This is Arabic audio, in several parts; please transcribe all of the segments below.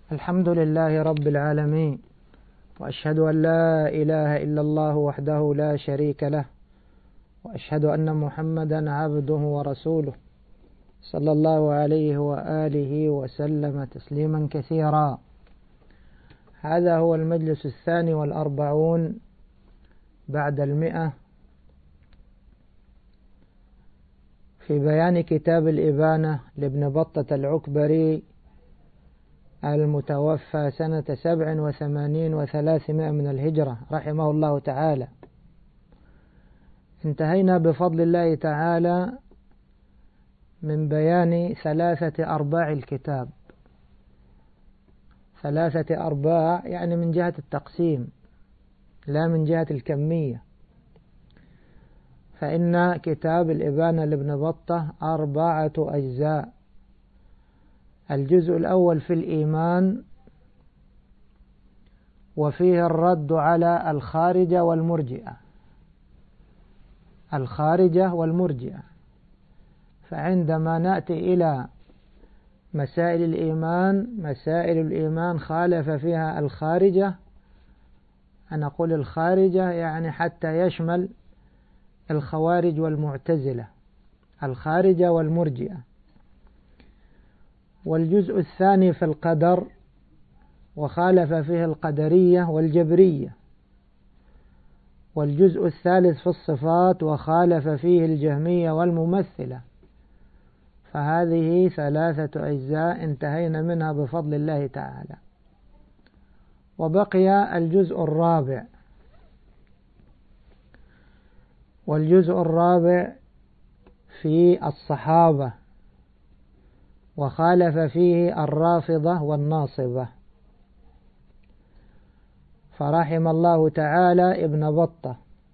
الحمد لله رب العالمين، وأشهد أن لا إله إلا الله وحده لا شريك له، وأشهد أن محمدا عبده ورسوله صلى الله عليه وآله وسلم تسليما كثيرا. هذا هو المجلس 42 بعد 100 في بيان كتاب الإبانة لابن بطة العكبري المتوفى سنة 87 و300 من الهجرة رحمه الله تعالى. انتهينا بفضل الله تعالى من بيان 3 أرباع الكتاب. 3 أرباع يعني من جهة التقسيم لا من جهة الكمية، فإن كتاب الإبانة لابن بطة 4 أجزاء. الجزء الأول في الإيمان، وفيه الرد على الخارجة والمرجئة. فعندما نأتي إلى مسائل الإيمان خالف فيها الخارجة. أنا أقول الخارجة يعني حتى يشمل الخوارج والمعتزلة، الخارجة والمرجئة. والجزء الثاني في القدر، وخالف فيه القدرية والجبرية. والجزء الثالث في الصفات، وخالف فيه الجهمية والممثلة. فهذه 3 أجزاء انتهينا منها بفضل الله تعالى. وبقي الجزء الرابع، والجزء الرابع في الصحابة، وخالف فيه الرافضة والناصبة. فرحم الله تعالى ابن بطة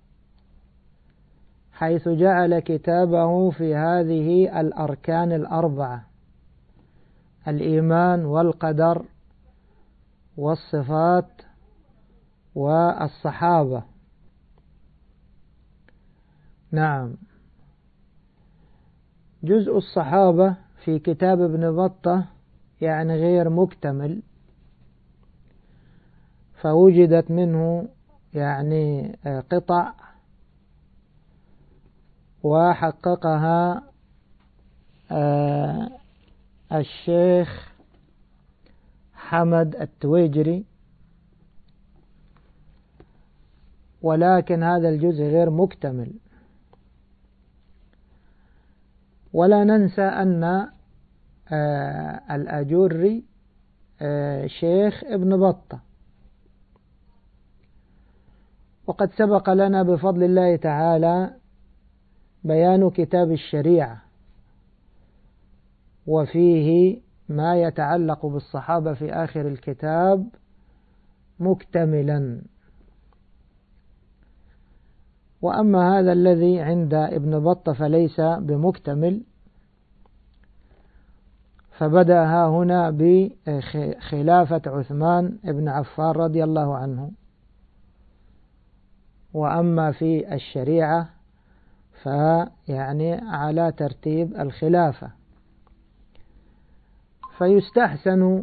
حيث جعل كتابه في هذه الأركان 4: الإيمان والقدر والصفات والصحابة. نعم، جزء الصحابة في كتاب ابن بطة يعني غير مكتمل، فوجدت منه يعني قطع وحققها الشيخ حمد التويجري، ولكن هذا الجزء غير مكتمل. ولا ننسى أن الأجري شيخ ابن بطة، وقد سبق لنا بفضل الله تعالى بيان كتاب الشريعة، وفيه ما يتعلق بالصحابة في آخر الكتاب مكتملا. وأما هذا الذي عند ابن بطة فليس بمكتمل، فبدأ هنا بخلافة عثمان بن عفان رضي الله عنه. وأما في الشريعة فيعني على ترتيب الخلافة. فيستحسن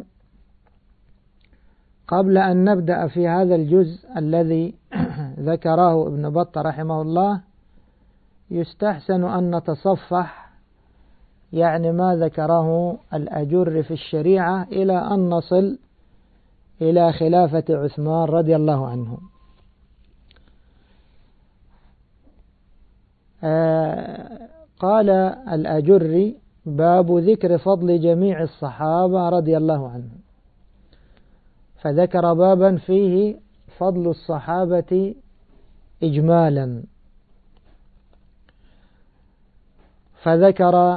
قبل أن نبدأ في هذا الجزء الذي ذكره ابن بطة رحمه الله، يستحسن أن نتصفح يعني ما ذكره الأجر في الشريعة إلى أن نصل إلى خلافة عثمان رضي الله عنه. قال الأجري: باب ذكر فضل جميع الصحابة رضي الله عنهم. فذكر بابا فيه فضل الصحابة إجمالا، فذكر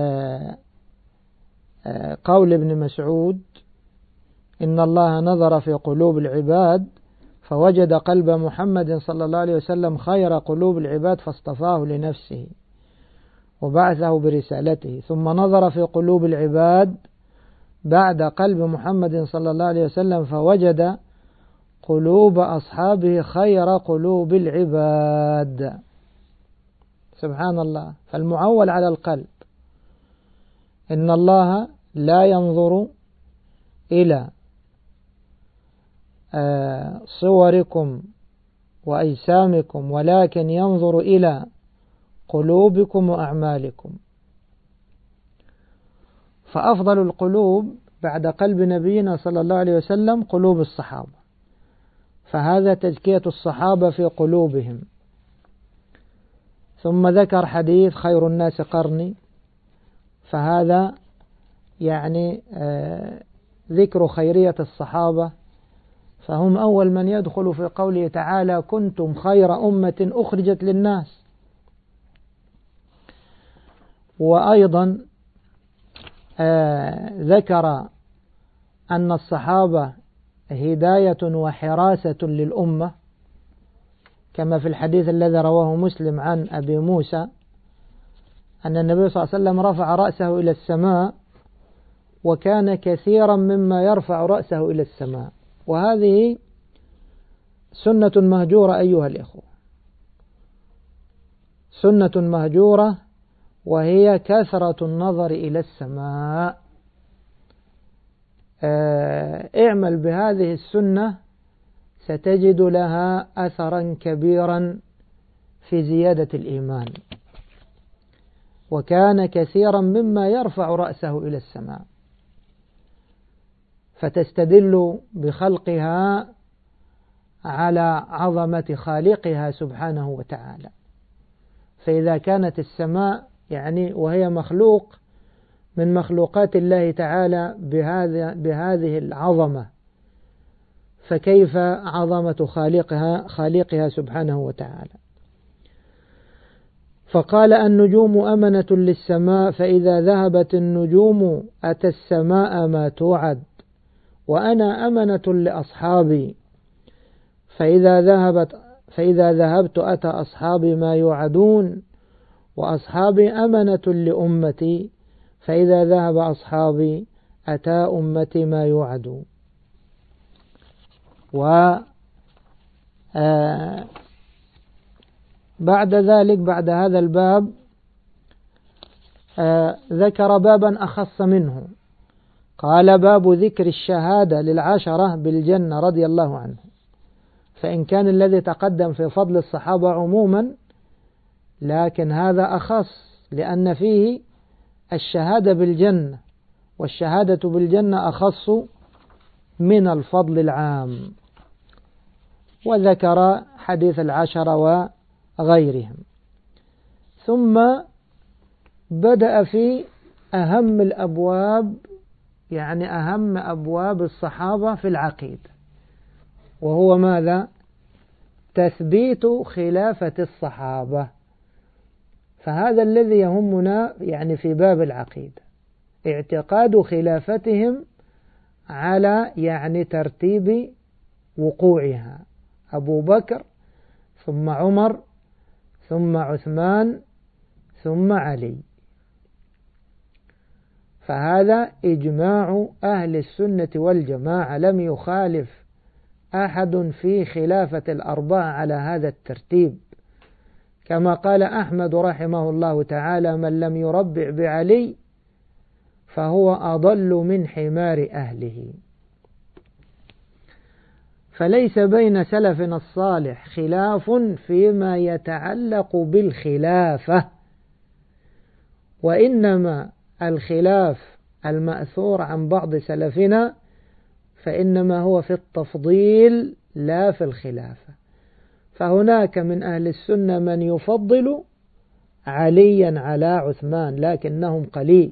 قول ابن مسعود: إن الله نظر في قلوب العباد فوجد قلب محمد صلى الله عليه وسلم خير قلوب العباد فاصطفاه لنفسه وبعثه برسالته، ثم نظر في قلوب العباد بعد قلب محمد صلى الله عليه وسلم فوجد قلوب أصحابه خير قلوب العباد. سبحان الله. فالمعول على القلب. إن الله لا ينظر إلى صوركم وأجسامكم ولكن ينظر إلى قلوبكم وأعمالكم. فأفضل القلوب بعد قلب نبينا صلى الله عليه وسلم قلوب الصحابة، فهذا تزكية الصحابة في قلوبهم. ثم ذكر حديث خير الناس قرني، فهذا يعني ذكر خيرية الصحابة، فهم أول من يدخل في قوله تعالى كنتم خير أمة أخرجت للناس. وأيضا ذكر أن الصحابة هداية وحراسة للأمة، كما في الحديث الذي رواه مسلم عن أبي موسى أن النبي صلى الله عليه وسلم رفع رأسه إلى السماء وكان كثيرا مما يرفع رأسه إلى السماء. وهذه سنة مهجورة أيها الإخوة، سنة مهجورة، وهي كثرة النظر إلى السماء. اعمل بهذه السنة ستجد لها أثرا كبيرا في زيادة الإيمان. وكان كثيرا مما يرفع رأسه إلى السماء، فتستدل بخلقها على عظمة خالقها سبحانه وتعالى. فإذا كانت السماء يعني وهي مخلوق من مخلوقات الله تعالى بهذه العظمة، فكيف عظمة خالقها سبحانه وتعالى. فقال النجوم أمنة للسماء، فإذا ذهبت النجوم أتى السماء ما توعد، وأنا أمنة لأصحابي، فإذا ذهبت أتى أصحابي ما يوعدون، وأصحابي أمنة لأمتي، فإذا ذهب أصحابي أتى أمتي ما يوعدون. بعد ذلك بعد هذا الباب ذكر بابا أخص منه، قال باب ذكر الشهادة للعشرة بالجنة رضي الله عنه. فإن كان الذي تقدم في فضل الصحابة عموما، لكن هذا أخص لأن فيه الشهادة بالجنة، والشهادة بالجنة أخص من الفضل العام. وذكر حديث العشرة وغيرهم. ثم بدأ في أهم الأبواب، يعني أهم أبواب الصحابة في العقيدة، وهو ماذا؟ تثبيت خلافة الصحابة. فهذا الذي يهمنا يعني في باب العقيدة، اعتقاد خلافتهم على يعني ترتيب وقوعها، أبو بكر ثم عمر ثم عثمان ثم علي. فهذا إجماع أهل السنة والجماعة، لم يخالف أحد في خلافة الأربعة على هذا الترتيب، كما قال أحمد رحمه الله تعالى من لم يربع بعلي فهو أضل من حمار أهله. فليس بين سلفنا الصالح خلاف فيما يتعلق بالخلافة، وإنما الخلاف المأثور عن بعض سلفنا فإنما هو في التفضيل لا في الخلافة. فهناك من أهل السنة من يفضل عليا على عثمان، لكنهم قليل،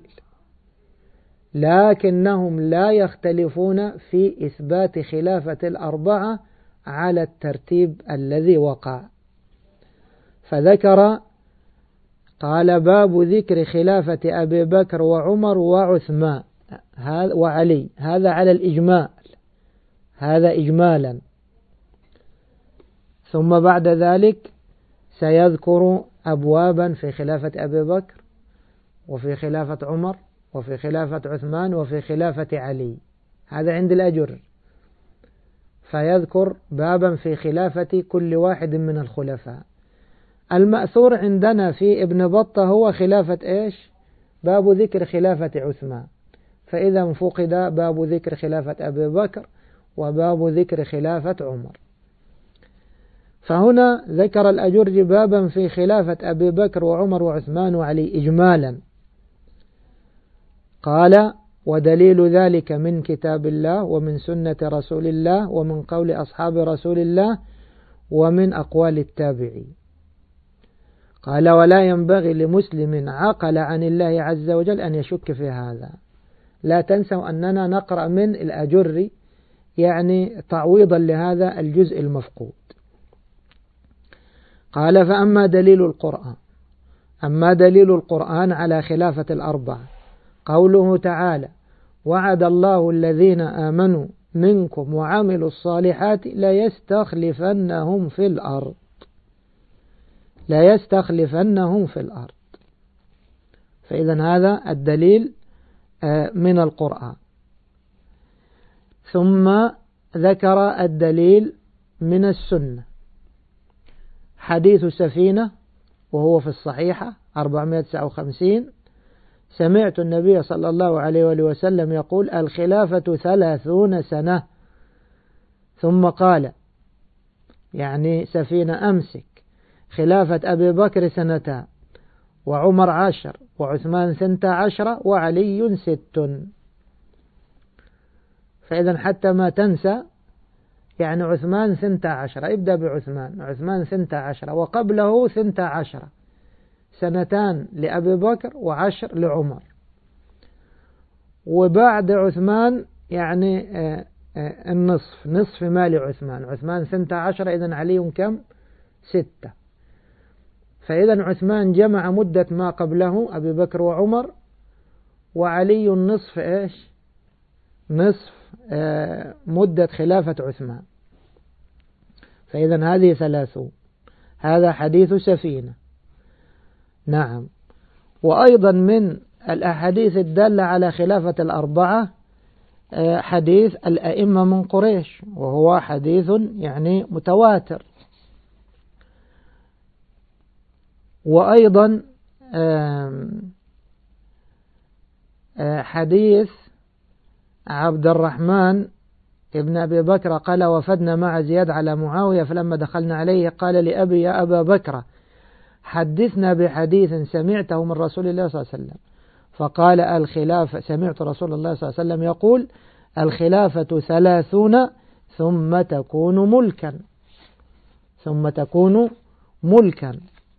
لكنهم لا يختلفون في إثبات خلافة الأربعة على الترتيب الذي وقع. فذكر قال باب ذكر خلافة أبي بكر وعمر وعثمان وعلي، هذا على الإجمال، هذا إجمالا. ثم بعد ذلك سيذكر أبوابا في خلافة أبي بكر وفي خلافة عمر وفي خلافة عثمان وفي خلافة علي، هذا عند الأجر. فيذكر بابا في خلافة كل واحد من الخلفاء. المأثور عندنا في ابن بطة هو خلافة إيش؟ باب ذكر خلافة عثمان. فإذا فقد باب ذكر خلافة أبي بكر وباب ذكر خلافة عمر. فهنا ذكر الأجري بابا في خلافة أبي بكر وعمر وعثمان وعلي إجمالا. قال: ودليل ذلك من كتاب الله ومن سنة رسول الله ومن قول أصحاب رسول الله ومن أقوال التابعين. قال: ولا ينبغي لمسلم عقل عن الله عز وجل أن يشك في هذا. لا تنسوا أننا نقرأ من الأجري يعني تعويضا لهذا الجزء المفقود. قال: فأما دليل القرآن، أما دليل القرآن على خلافة الأربعة قوله تعالى: وعد الله الذين آمنوا منكم وعملوا الصالحات ليستخلفنهم في الأرض، ليستخلفنهم في الأرض. فإذا هذا الدليل من القرآن. ثم ذكر الدليل من السنة، حديث سفينة وهو في الصحيحة 459: سمعت النبي صلى الله عليه وآله وسلم يقول: الخلافة 30 سنة. ثم قال يعني سفينة: أمسك خلافة أبي بكر 2 وعمر 10 وعثمان 12 وعلي 6. فإذا حتى ما تنسى يعني عثمان 12، ابدأ بعثمان، عثمان 12 وقبله 12 2 لأبي بكر و10 لعمر، وبعد عثمان يعني النصف، نصف مال عثمان، عثمان 12 إذن علي كم؟ 6. فإذا عثمان جمع مدة ما قبله أبي بكر وعمر، وعلي النصف إيش؟ نصف مدة خلافة عثمان. فإذا هذه 30. هذا حديث سفينة. نعم. وأيضا من الأحاديث الدالة على خلافة الأربعة حديث الأئمة من قريش، وهو حديث يعني متواتر. وأيضا حديث عبد الرحمن ابن أبي بكر قال: وفدنا مع زياد على معاوية، فلما دخلنا عليه قال لأبي: يا أبا بكر حدثنا بحديث سمعته من رسول الله صلى الله عليه وسلم. فقال: الخلافة، سمعت رسول الله صلى الله عليه وسلم يقول: الخلافة 30 ثم تكون ملكا، ثم تكون ملكا.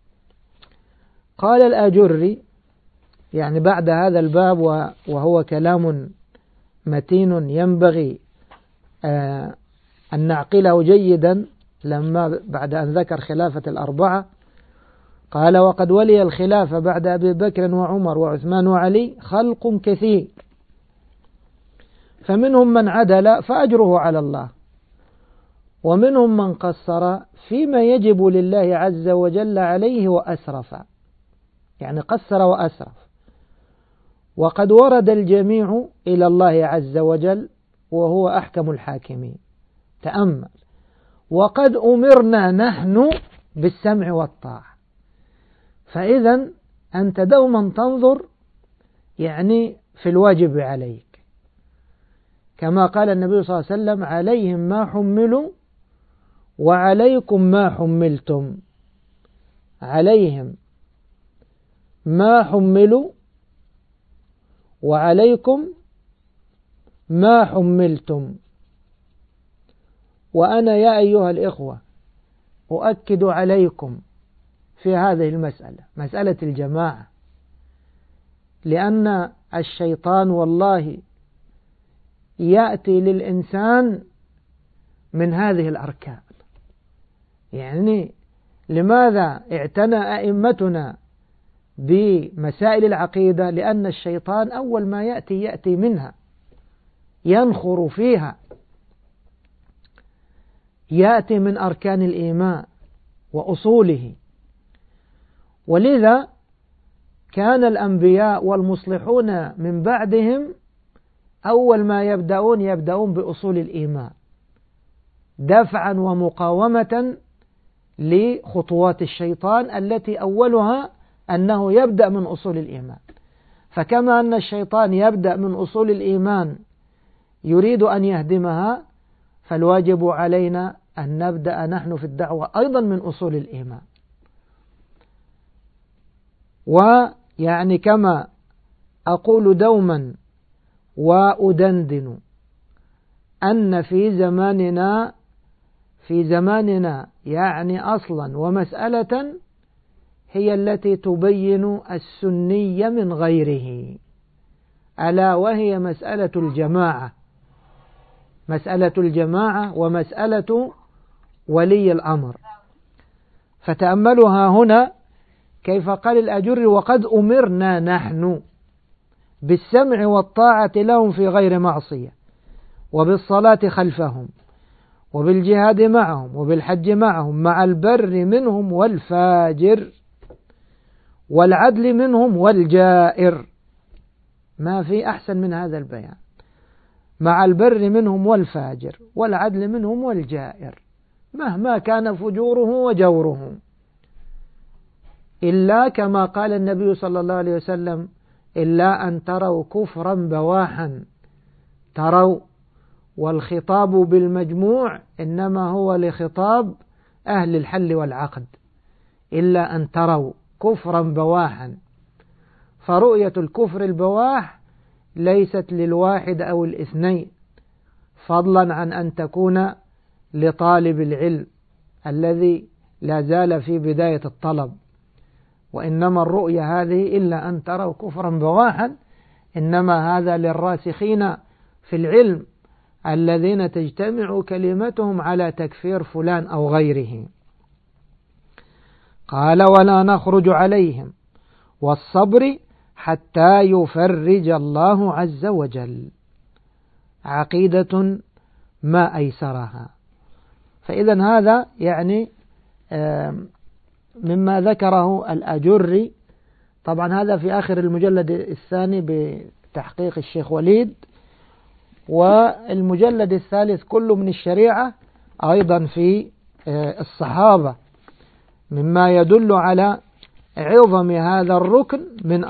قال الأجري يعني بعد هذا الباب، وهو كلام متين ينبغي أن نعقله جيدا لما بعد أن ذكر خلافة الأربعة، قال: وقد ولي الخلافة بعد أبي بكر وعمر وعثمان وعلي خلق كثير، فمنهم من عدل فأجره على الله، ومنهم من قصر فيما يجب لله عز وجل عليه وأسرف، يعني قصر وأسرف. وقد ورد الجميع إلى الله عز وجل وهو أحكم الحاكمين. تأمل: وقد أمرنا نحن بالسمع والطاعة. فإذا أنت دوما تنظر يعني في الواجب عليك، كما قال النبي صلى الله عليه وسلم: عليهم ما حملوا وعليكم ما حملتم. عليهم ما حملوا وعليكم ما حملتم. وأنا يا أيها الإخوة أؤكد عليكم في هذه المسألة، مسألة الجماعة، لأن الشيطان والله يأتي للإنسان من هذه الأركان. يعني لماذا اعتنى أئمتنا بمسائل العقيدة؟ لأن الشيطان أول ما يأتي منها، ينخر فيها، يأتي من أركان الإيمان وأصوله. ولذا كان الأنبياء والمصلحون من بعدهم أول ما يبدأون بأصول الإيمان، دفعا ومقاومة لخطوات الشيطان التي أولها أنه يبدأ من أصول الإيمان. فكما أن الشيطان يبدأ من أصول الإيمان يريد أن يهدمها، فالواجب علينا أن نبدأ نحن في الدعوة أيضا من أصول الإيمان. ويعني كما أقول دوما وأدندن أن في زماننا يعني أصلا ومسألة هي التي تبين السني من غيره، ألا وهي مسألة الجماعة ومسألة ولي الأمر. فتأملها هنا كيف قال الأجري: وقد أمرنا نحن بالسمع والطاعة لهم في غير معصية، وبالصلاة خلفهم، وبالجهاد معهم، وبالحج معهم، مع البر منهم والفاجر، والعدل منهم والجائر. ما في أحسن من هذا البيان: مع البر منهم والفاجر، والعدل منهم والجائر، مهما كان فجوره وجوره، إلا كما قال النبي صلى الله عليه وسلم: إلا أن تروا كفرا بواحا. تروا، والخطاب بالمجموع إنما هو لخطاب أهل الحل والعقد، إلا أن تروا كفرا بواحا. فرؤية الكفر البواح ليست للواحد أو الاثنين، فضلا عن أن تكون لطالب العلم الذي لا زال في بداية الطلب. وإنما الرؤية هذه إلا أن تروا كفرا بواحا إنما هذا للراسخين في العلم الذين تجتمع كلمتهم على تكفير فلان أو غيره. قال: ولا نخرج عليهم، والصبر حتى يفرج الله عز وجل. عقيدة ما أيسرها. فإذا هذا يعني مما ذكره الأجري. طبعا هذا في آخر المجلد الثاني بتحقيق الشيخ وليد، والمجلد الثالث كله من الشريعة أيضا في الصحابة، مما يدل على عظم هذا الركن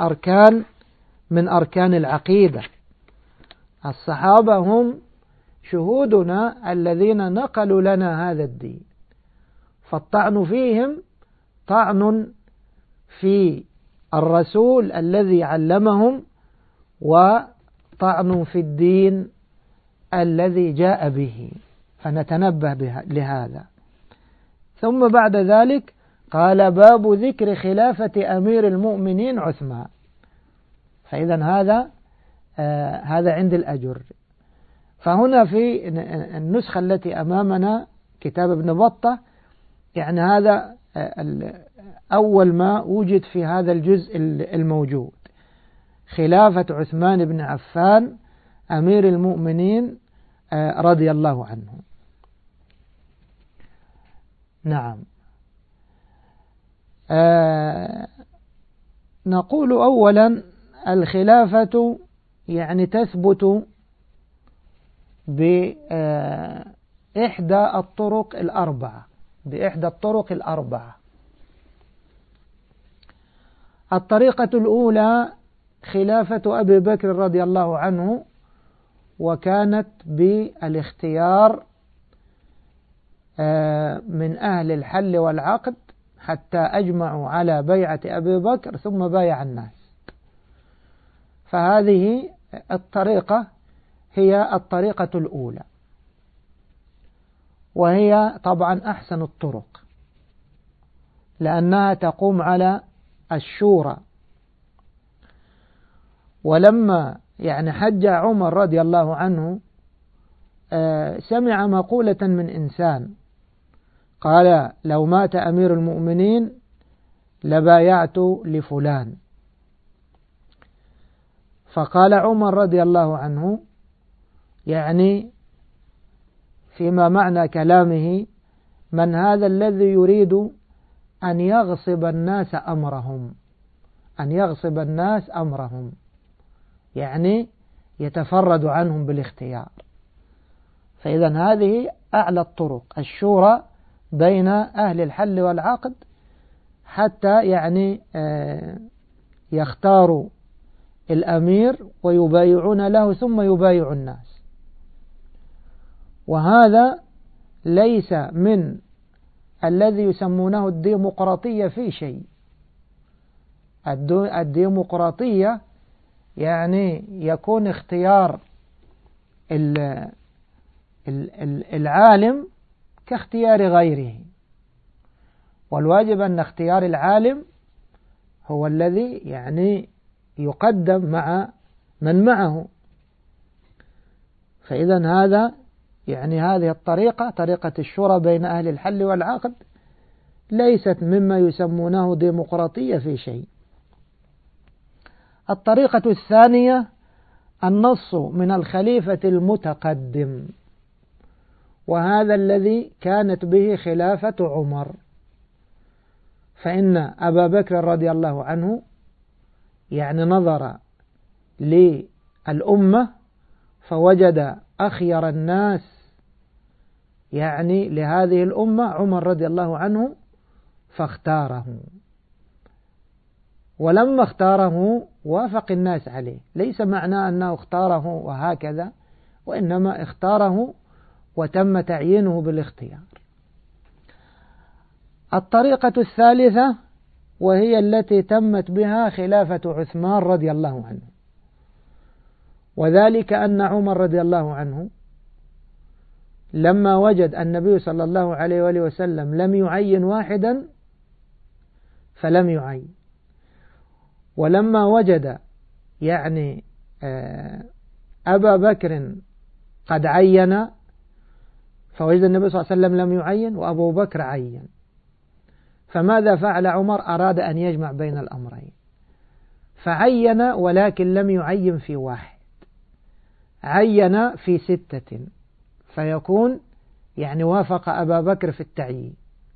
من أركان العقيدة. الصحابة هم شهودنا الذين نقلوا لنا هذا الدين، فالطعن فيهم طعن في الرسول الذي علمهم، وطعن في الدين الذي جاء به، فنتنبه لهذا. ثم بعد ذلك قال: باب ذكر خلافة أمير المؤمنين عثمان. فإذا هذا عند الأجر. فهنا في النسخة التي أمامنا كتاب ابن بطة، يعني هذا أول ما وجد في هذا الجزء الموجود: خلافة عثمان بن عفان أمير المؤمنين رضي الله عنه. نعم. نقول أولا الخلافة يعني تثبت بإحدى الطرق الأربعة. الطريقة الأولى خلافة أبي بكر رضي الله عنه، وكانت بالاختيار من أهل الحل والعقد حتى أجمعوا على بيعة أبي بكر ثم بايع الناس. فهذه الطريقة هي الطريقة الأولى، وهي طبعا أحسن الطرق لأنها تقوم على الشورى. ولما يعني حج عمر رضي الله عنه سمع مقولة من إنسان قال: لو مات أمير المؤمنين لبايعت لفلان. فقال عمر رضي الله عنه يعني فيما معنى كلامه: من هذا الذي يريد أن يغصب الناس أمرهم، يعني يتفرد عنهم بالاختيار. فإذا هذه أعلى الطرق، الشورى بين أهل الحل والعقد حتى يعني يختاروا الأمير ويبايعون له ثم يبايع الناس. وهذا ليس من الذي يسمونه الديمقراطية في شيء. الديمقراطية يعني يكون اختيار العالم كاختيار غيره، والواجب أن اختيار العالم هو الذي يعني يقدم مع من معه. فإذا هذا يعني هذه الطريقة، طريقة الشورى بين أهل الحل والعقد، ليست مما يسمونه ديمقراطية في شيء. الطريقة الثانية النص من الخليفة المتقدم، وهذا الذي كانت به خلافة عمر. فإن أبا بكر رضي الله عنه يعني نظر للأمة فوجد أخير الناس يعني لهذه الأمة عمر رضي الله عنه فاختاره، ولما اختاره وافق الناس عليه، ليس معناه أنه اختاره وهكذا، وإنما اختاره وتم تعيينه بالاختيار. الطريقة الثالثة وهي التي تمت بها خلافة عثمان رضي الله عنه، وذلك أن عمر رضي الله عنه لما وجد النبي صلى الله عليه وآله وسلم لم يعين واحدا فلم يعين، ولما وجد يعني أبا بكر قد عين فوجد النبي صلى الله عليه وسلم لم يعين وأبو بكر عين، فماذا فعل عمر؟ أراد أن يجمع بين الأمرين، فعين ولكن لم يعين في واحد، عين في 6، فيكون يعني وافق أبا بكر في التعيين،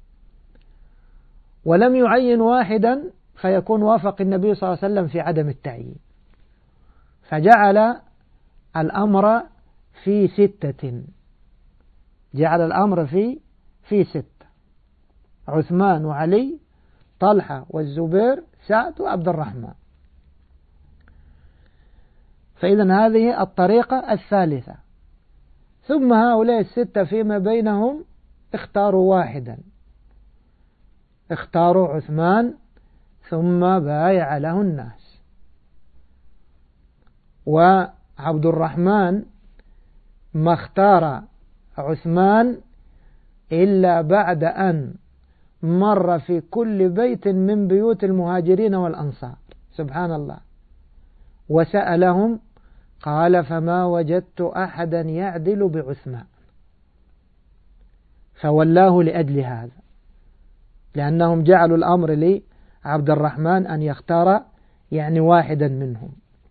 ولم يعين واحدا فيكون وافق النبي صلى الله عليه وسلم في عدم التعيين، فجعل الأمر في 6، جعل الأمر في 6، عثمان وعلي، طلحة والزبير، سعد وعبد الرحمن. فإذا هذه الطريقة الثالثة. ثم هؤلاء 6 فيما بينهم اختاروا واحدا، اختاروا عثمان ثم بايع له الناس. وعبد الرحمن ما اختار عثمان إلا بعد أن مر في كل بيت من بيوت المهاجرين والأنصار، سبحان الله، وسألهم قال فما وجدت أحدا يعدل بعثمان، فولاه لأجل هذا، لأنهم جعلوا الأمر لعبد الرحمن أن يختار يعني واحدا منهم.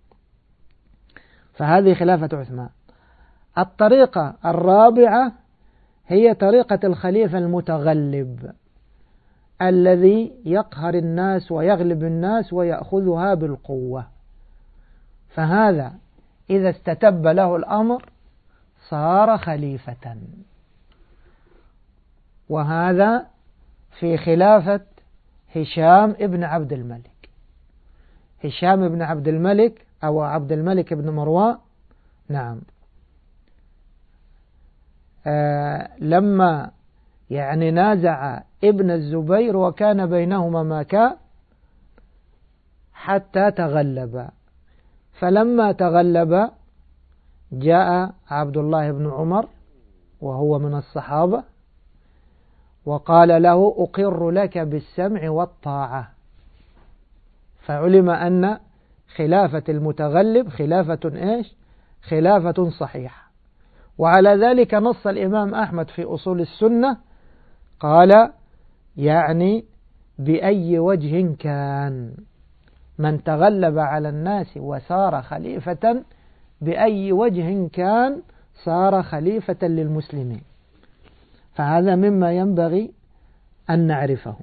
فهذه خلافة عثمان. الطريقة الرابعة هي طريقة الخليفة المتغلب الذي يقهر الناس ويغلب الناس ويأخذها بالقوة، فهذا إذا استتب له الأمر صار خليفة. وهذا في خلافة هشام ابن عبد الملك. هشام ابن عبد الملك أو عبد الملك بن مروان، نعم، لما يعني نازع ابن الزبير وكان بينهما مكاء حتى تغلب، فلما تغلب جاء عبد الله بن عمر وهو من الصحابة وقال له أقر لك بالسمع والطاعة، فعلم أن خلافة المتغلب خلافة إيش؟ خلافة صحيحة. وعلى ذلك نص الإمام أحمد في أصول السنة قال يعني بأي وجه كان من تغلب على الناس وصار خليفة بأي وجه كان صار خليفة للمسلمين. فهذا مما ينبغي أن نعرفه.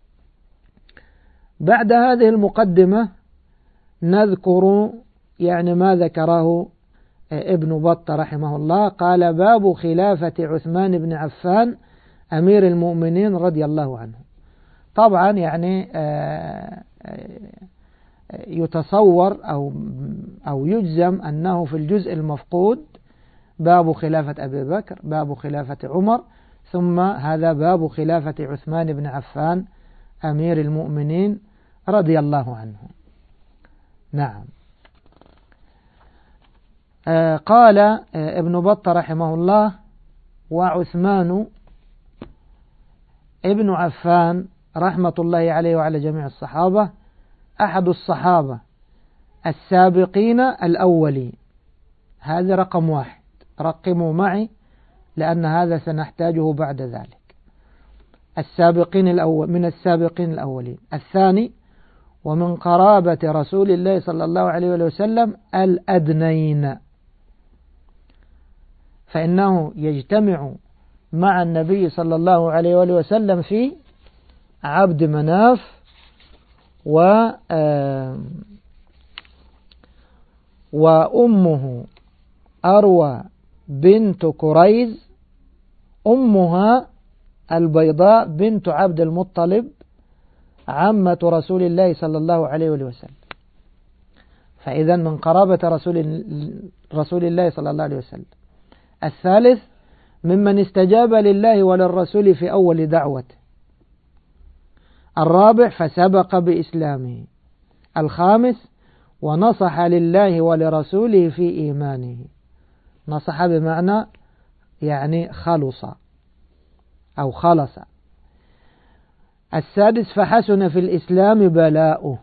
بعد هذه المقدمة نذكر يعني ما ذكره ابن بطة رحمه الله، قال باب خلافة عثمان بن عفان أمير المؤمنين رضي الله عنه. طبعا يعني يتصور أو يجزم أنه في الجزء المفقود باب خلافة أبي بكر، باب خلافة عمر، ثم هذا باب خلافة عثمان بن عفان أمير المؤمنين رضي الله عنه. نعم. قال ابن بطة رحمه الله: وعثمان ابن عفان رحمة الله عليه وعلى جميع الصحابة أحد الصحابة السابقين الأولين. هذا رقم 1، رقموا معي لأن هذا سنحتاجه بعد ذلك. السابقين الأول من السابقين الأولين. الثاني: ومن قرابة رسول الله صلى الله عليه وسلم الأدنين، فإنه يجتمع مع النبي صلى الله عليه وسلم في عبد مناف وأمه أروى بنت كريز، أمها البيضاء بنت عبد المطلب عمة رسول الله صلى الله عليه وسلم. فإذا من قرابة رسول الله صلى الله عليه وسلم. الثالث: ممن استجاب لله وللرسول في أول دعوته. الرابع: فسبق بإسلامه. الخامس: ونصح لله ولرسوله في إيمانه. نصح بمعنى يعني خلص أو خلص. السادس: فحسن في الإسلام بلاؤه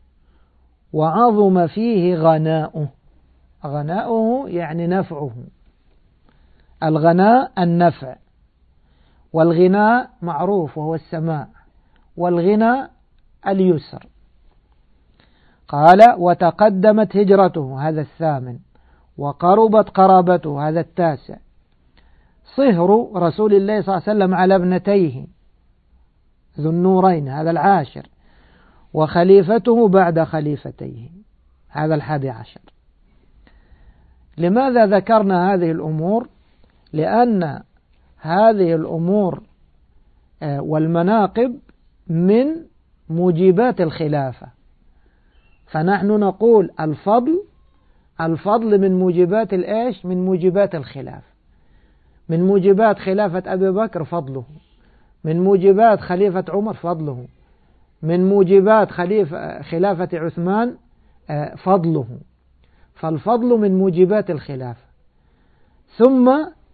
وعظم فيه غناؤه. غناؤه يعني نفعه. الغناء النفع، والغناء معروف وهو السماع، والغنى اليسر. قال: وتقدمت هجرته، هذا الثامن، وقربت قرابته، هذا التاسع. صهر رسول الله صلى الله عليه وسلم على ابنتيه ذو النورين، هذا العاشر. وخليفته بعد خليفتيه، هذا 11. لماذا ذكرنا هذه الأمور؟ لأن هذه الأمور والمناقب من موجبات الخلافة، فنحن نقول الفضل من موجبات الإيش؟ من موجبات الخلافة. من موجبات خلافة أبي بكر فضله، من موجبات خليفة عمر فضله، من موجبات خلافة عثمان فضله. فالفضل من موجبات الخلافة. ثم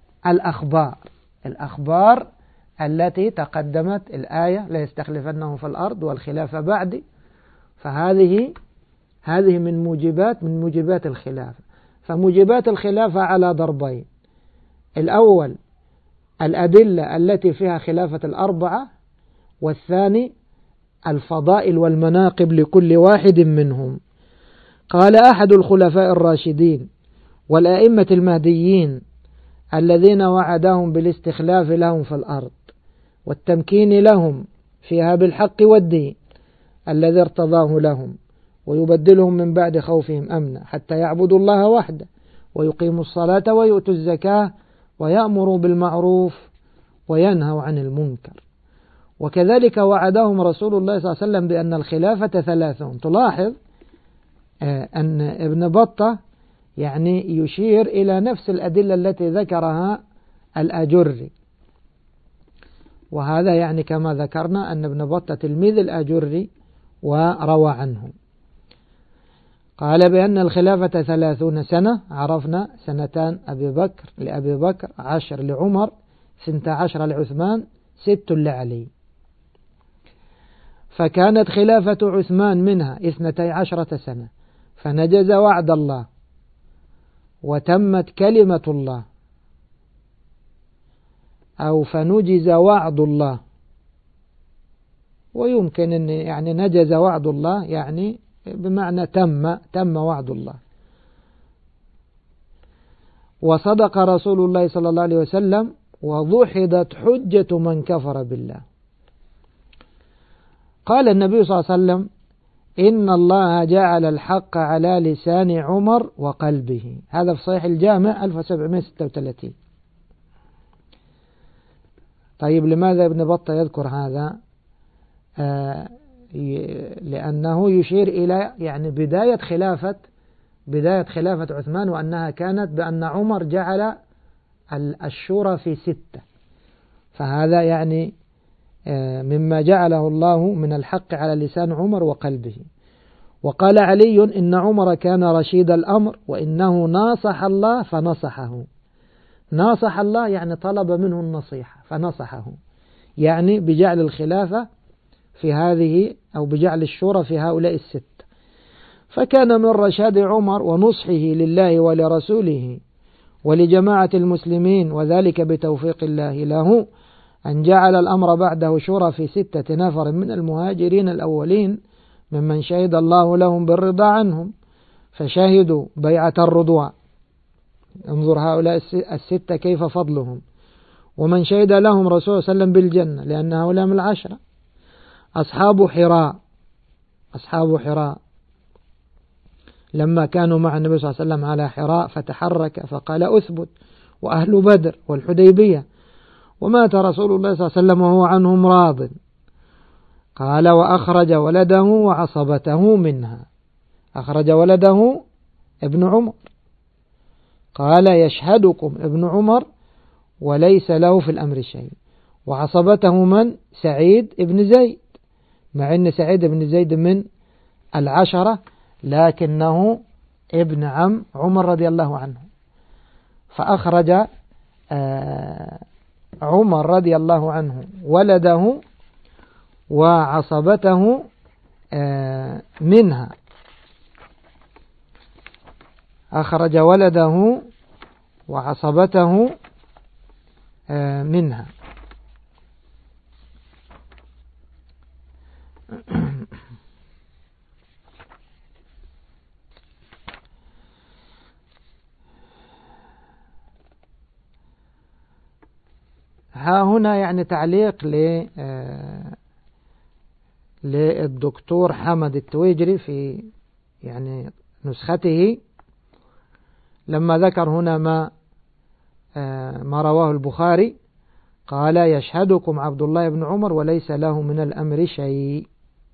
الأخبار التي تقدمت الآية: لا يستخلفنهم في الأرض والخلافة بعدي. فهذه من موجبات الخلافة. فموجبات الخلافة على ضربين: الأول الأدلة التي فيها خلافة الأربعة، والثاني الفضائل والمناقب لكل واحد منهم. قال: أحد الخلفاء الراشدين والأئمة المهديين الذين وعدهم بالاستخلاف لهم في الأرض والتمكين لهم فيها بالحق والدين الذي ارتضاه لهم، ويبدلهم من بعد خوفهم أمنا حتى يعبدوا الله وحده ويقيموا الصلاة ويؤتوا الزكاة ويأمروا بالمعروف وينهوا عن المنكر. وكذلك وعدهم رسول الله صلى الله عليه وسلم بأن الخلافة 30. تلاحظ أن ابن بطة يعني يشير إلى نفس الأدلة التي ذكرها الأجري، وهذا يعني كما ذكرنا أن ابن بطة تلميذ الأجري وروى عنه. قال بأن الخلافة 30 سنة. عرفنا 2 لأبي بكر، 10 لعمر، 12 لعثمان، 6 لعلي. فكانت خلافة عثمان منها 12 سنة، فنجز وعد الله وتمت كلمة الله، أو فنجز وعد الله. ويمكن أن يعني نجز وعد الله يعني بمعنى تم وعد الله. وصدق رسول الله صلى الله عليه وسلم وضحضت حجة من كفر بالله. قال النبي صلى الله عليه وسلم: إن الله جعل الحق على لسان عمر وقلبه. هذا في صحيح الجامع 1736. طيب لماذا ابن بطة يذكر هذا؟ لأنه يشير إلى يعني بداية خلافة بداية خلافة عثمان، وأنها كانت بأن عمر جعل الشورى في 6، فهذا يعني مما جعله الله من الحق على لسان عمر وقلبه. وقال علي إن عمر كان رشيد الأمر وإنه ناصح الله فنصحه. ناصح الله يعني طلب منه النصيحة فنصحه، يعني بجعل الخلافة في هذه أو بجعل الشورى في هؤلاء 6. فكان من رشاد عمر ونصحه لله ولرسوله ولجماعة المسلمين، وذلك بتوفيق الله له، أن جعل الأمر بعده شورى في 6 نفر من المهاجرين الأولين ممن شهد الله لهم بالرضا عنهم، فشهدوا بيعة الرضوان. انظر هؤلاء 6 كيف فضلهم. ومن شهد لهم رسول الله صلى الله عليه وسلم بالجنة، لأن هؤلاء من 10. أصحاب حراء لما كانوا مع النبي صلى الله عليه وسلم على حراء فتحرك فقال أثبت، وأهل بدر والحديبية، ومات رسول الله صلى الله عليه وسلم وهو عنهم راض. قال وأخرج ولده وعصبته منها. أخرج ولده ابن عمر، قال يشهدكم ابن عمر وليس له في الأمر شيء. وعصبته من؟ سعيد ابن زيد، مع أن سعيد ابن زيد من 10 لكنه ابن عم عمر رضي الله عنه. فأخرج عمر رضي الله عنه ولده وعصبته منها. أخرج ولده وعصبته منها. ها هنا يعني تعليق للدكتور حمد التويجري في يعني نسخته، لما ذكر هنا ما رواه البخاري، قال يشهدكم عبد الله بن عمر وليس له من الأمر شيء.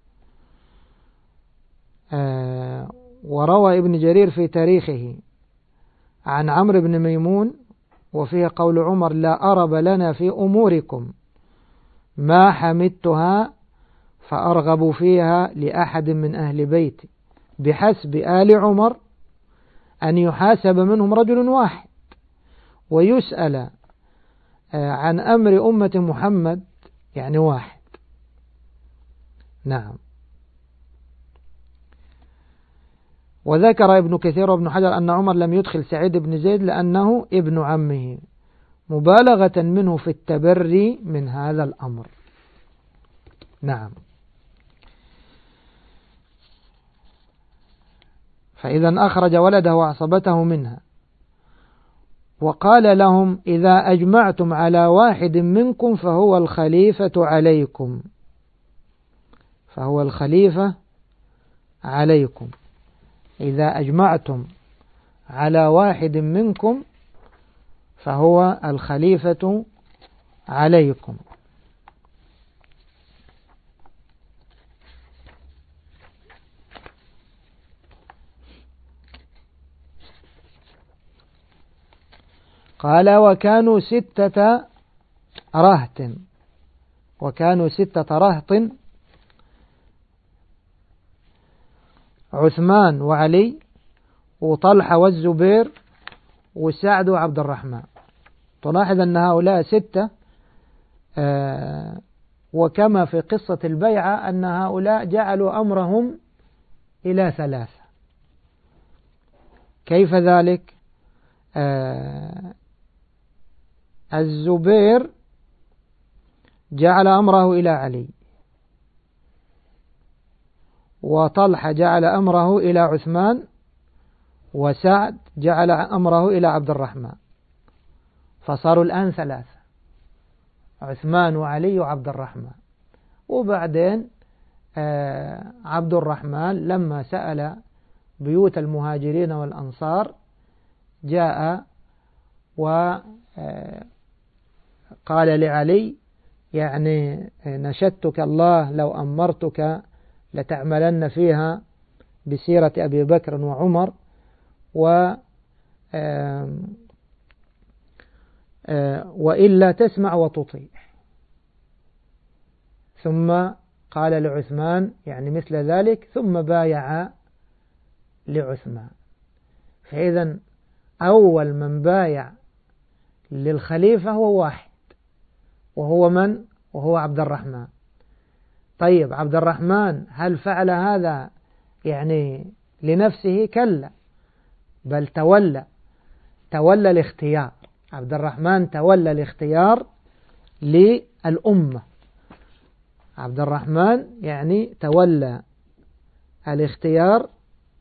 وروى ابن جرير في تاريخه عن عمرو بن ميمون وفيه قول عمر لا أرب لنا في أموركم ما حمدتها فأرغب فيها لأحد من أهل بيتي، بحسب آل عمر أن يحاسب منهم رجل واحد ويسأل عن أمر أمة محمد، يعني واحد. نعم. وذكر ابن كثير وابن حجر أن عمر لم يدخل سعيد بن زيد لأنه ابن عمه، مبالغة منه في التبري من هذا الأمر. نعم. فإذا أخرج ولده وعصبته منها، وقال لهم إذا أجمعتم على واحد منكم فهو الخليفة عليكم، فهو الخليفة عليكم. إذا أجمعتم على واحد منكم فهو الخليفة عليكم. قال وكانوا 6 رهط، وكانوا 6 رهط، عثمان وعلي وطلحة والزبير وسعد وعبد الرحمن. تلاحظ أن هؤلاء 6 وكما في قصة البيعة أن هؤلاء جعلوا أمرهم إلى 3. كيف ذلك؟ الزبير جعل أمره إلى علي، وطلحة جعل أمره إلى عثمان، وسعد جعل أمره إلى عبد الرحمن، فصاروا الآن 3، عثمان وعلي وعبد الرحمن. وبعدين عبد الرحمن لما سأل بيوت المهاجرين والأنصار جاء وقال لعلي يعني نشدتك الله لو أمرتك لتعملن فيها بسيرة أبي بكر وعمر وإلا تسمع وتطيع. ثم قال لعثمان يعني مثل ذلك، ثم بايع لعثمان. فإذا أول من بايع للخليفة هو واحد، وهو من؟ وهو عبد الرحمن. طيب عبد الرحمن هل فعل هذا يعني لنفسه؟ كلا، بل تولى الاختيار. عبد الرحمن تولى الاختيار للأمة. عبد الرحمن يعني تولى الاختيار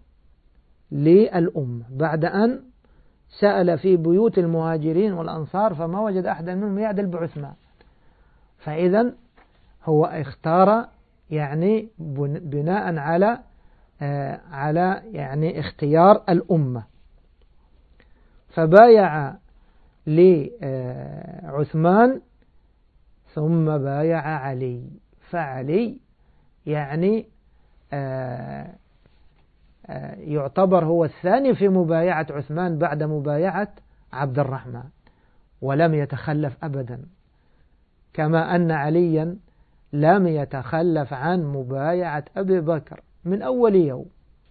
للأمة بعد أن سأل في بيوت المهاجرين والأنصار فما وجد أحدا منهم يعدل بعثمان. فإذا هو اختار يعني بناء على يعني اختيار الأمة. فبايع لعثمان ثم بايع علي. فعلي يعني يعتبر هو الثاني في مبايعة عثمان بعد مبايعة عبد الرحمن، ولم يتخلف أبدا، كما أن عليا لم يتخلف عن مبايعة أبي بكر من أول يوم.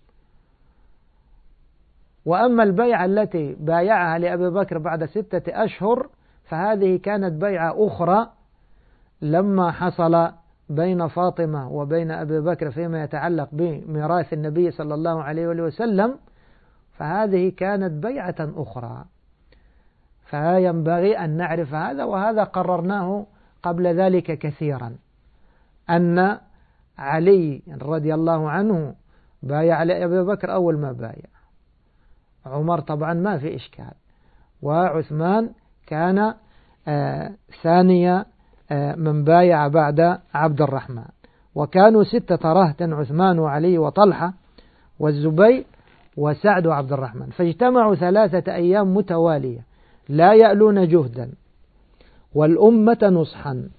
وأما البيعة التي بايعها لأبي بكر بعد 6 أشهر فهذه كانت بيعة أخرى لما حصل بين فاطمة وبين أبي بكر فيما يتعلق بميراث النبي صلى الله عليه وسلم، فهذه كانت بيعة أخرى. فينبغي أن نعرف هذا، وهذا قررناه قبل ذلك كثيرا، أن علي رضي الله عنه بايع لأبي بكر أول ما بايع، عمر طبعا ما في إشكال، وعثمان كان ثانية من بايع بعد عبد الرحمن. وكانوا 6 رهط، عثمان وعلي وطلحة والزبير وسعد وعبد الرحمن، فاجتمعوا 3 أيام متوالية لا يألون جهدا والأمة نصحا،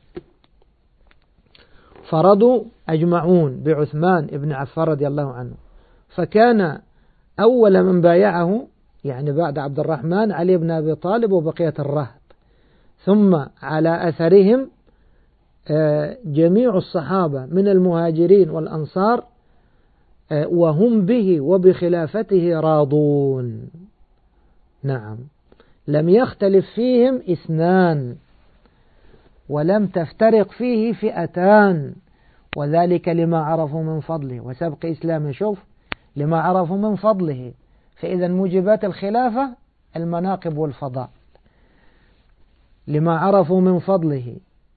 فرضوا أجمعون بعثمان ابن عفان رضي الله عنه. فكان أول من بايعه يعني بعد عبد الرحمن علي بن أبي طالب وبقية الرهط، ثم على أثرهم جميع الصحابة من المهاجرين والأنصار، وهم به وبخلافته راضون. نعم، لم يختلف فيهم 2 ولم تفترق فيه 2، وذلك لما عرفوا من فضله وسبق إسلامه. شوف، لما عرفوا من فضله، فإذا موجبات الخلافة المناقب والفضاء، لما عرفوا من فضله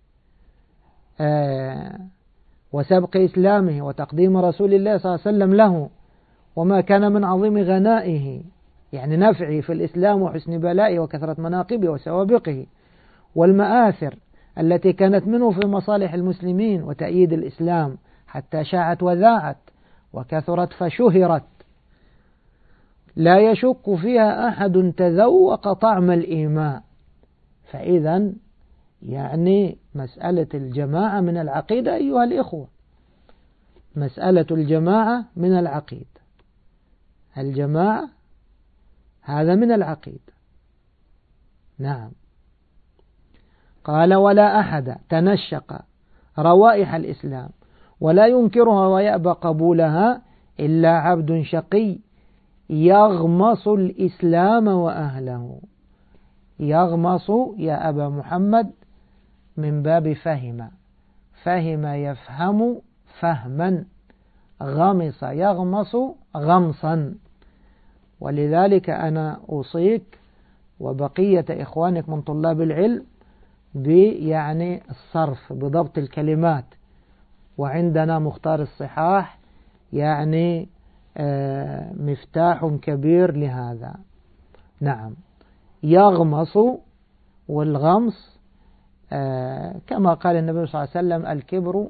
وسبق إسلامه وتقديم رسول الله صلى الله عليه وسلم له، وما كان من عظيم غنائه يعني نفعه في الإسلام وحسن بلائه وكثرة مناقبه وسوابقه، والمآثر التي كانت منه في مصالح المسلمين وتأييد الإسلام حتى شاعت وذاعت وكثرت فشهرت لا يشك فيها أحد تذوق طعم الإيمان. فإذا يعني مسألة الجماعة من العقيدة أيها الإخوة، مسألة الجماعة من العقيدة، الجماعة هذا من العقيدة. نعم. قال: ولا أحد تنشق روائح الإسلام ولا ينكرها ويأبى قبولها إلا عبد شقي يغمص الإسلام وأهله. يغمص يا أبا محمد من باب فهم يفهم فهما، غمص يغمص غمصا. ولذلك أنا أوصيك وبقية إخوانك من طلاب العلم يعني الصرف، بضبط الكلمات. وعندنا مختار الصحاح يعني مفتاح كبير لهذا. نعم، يغمص، والغمص كما قال النبي صلى الله عليه وسلم: الكبر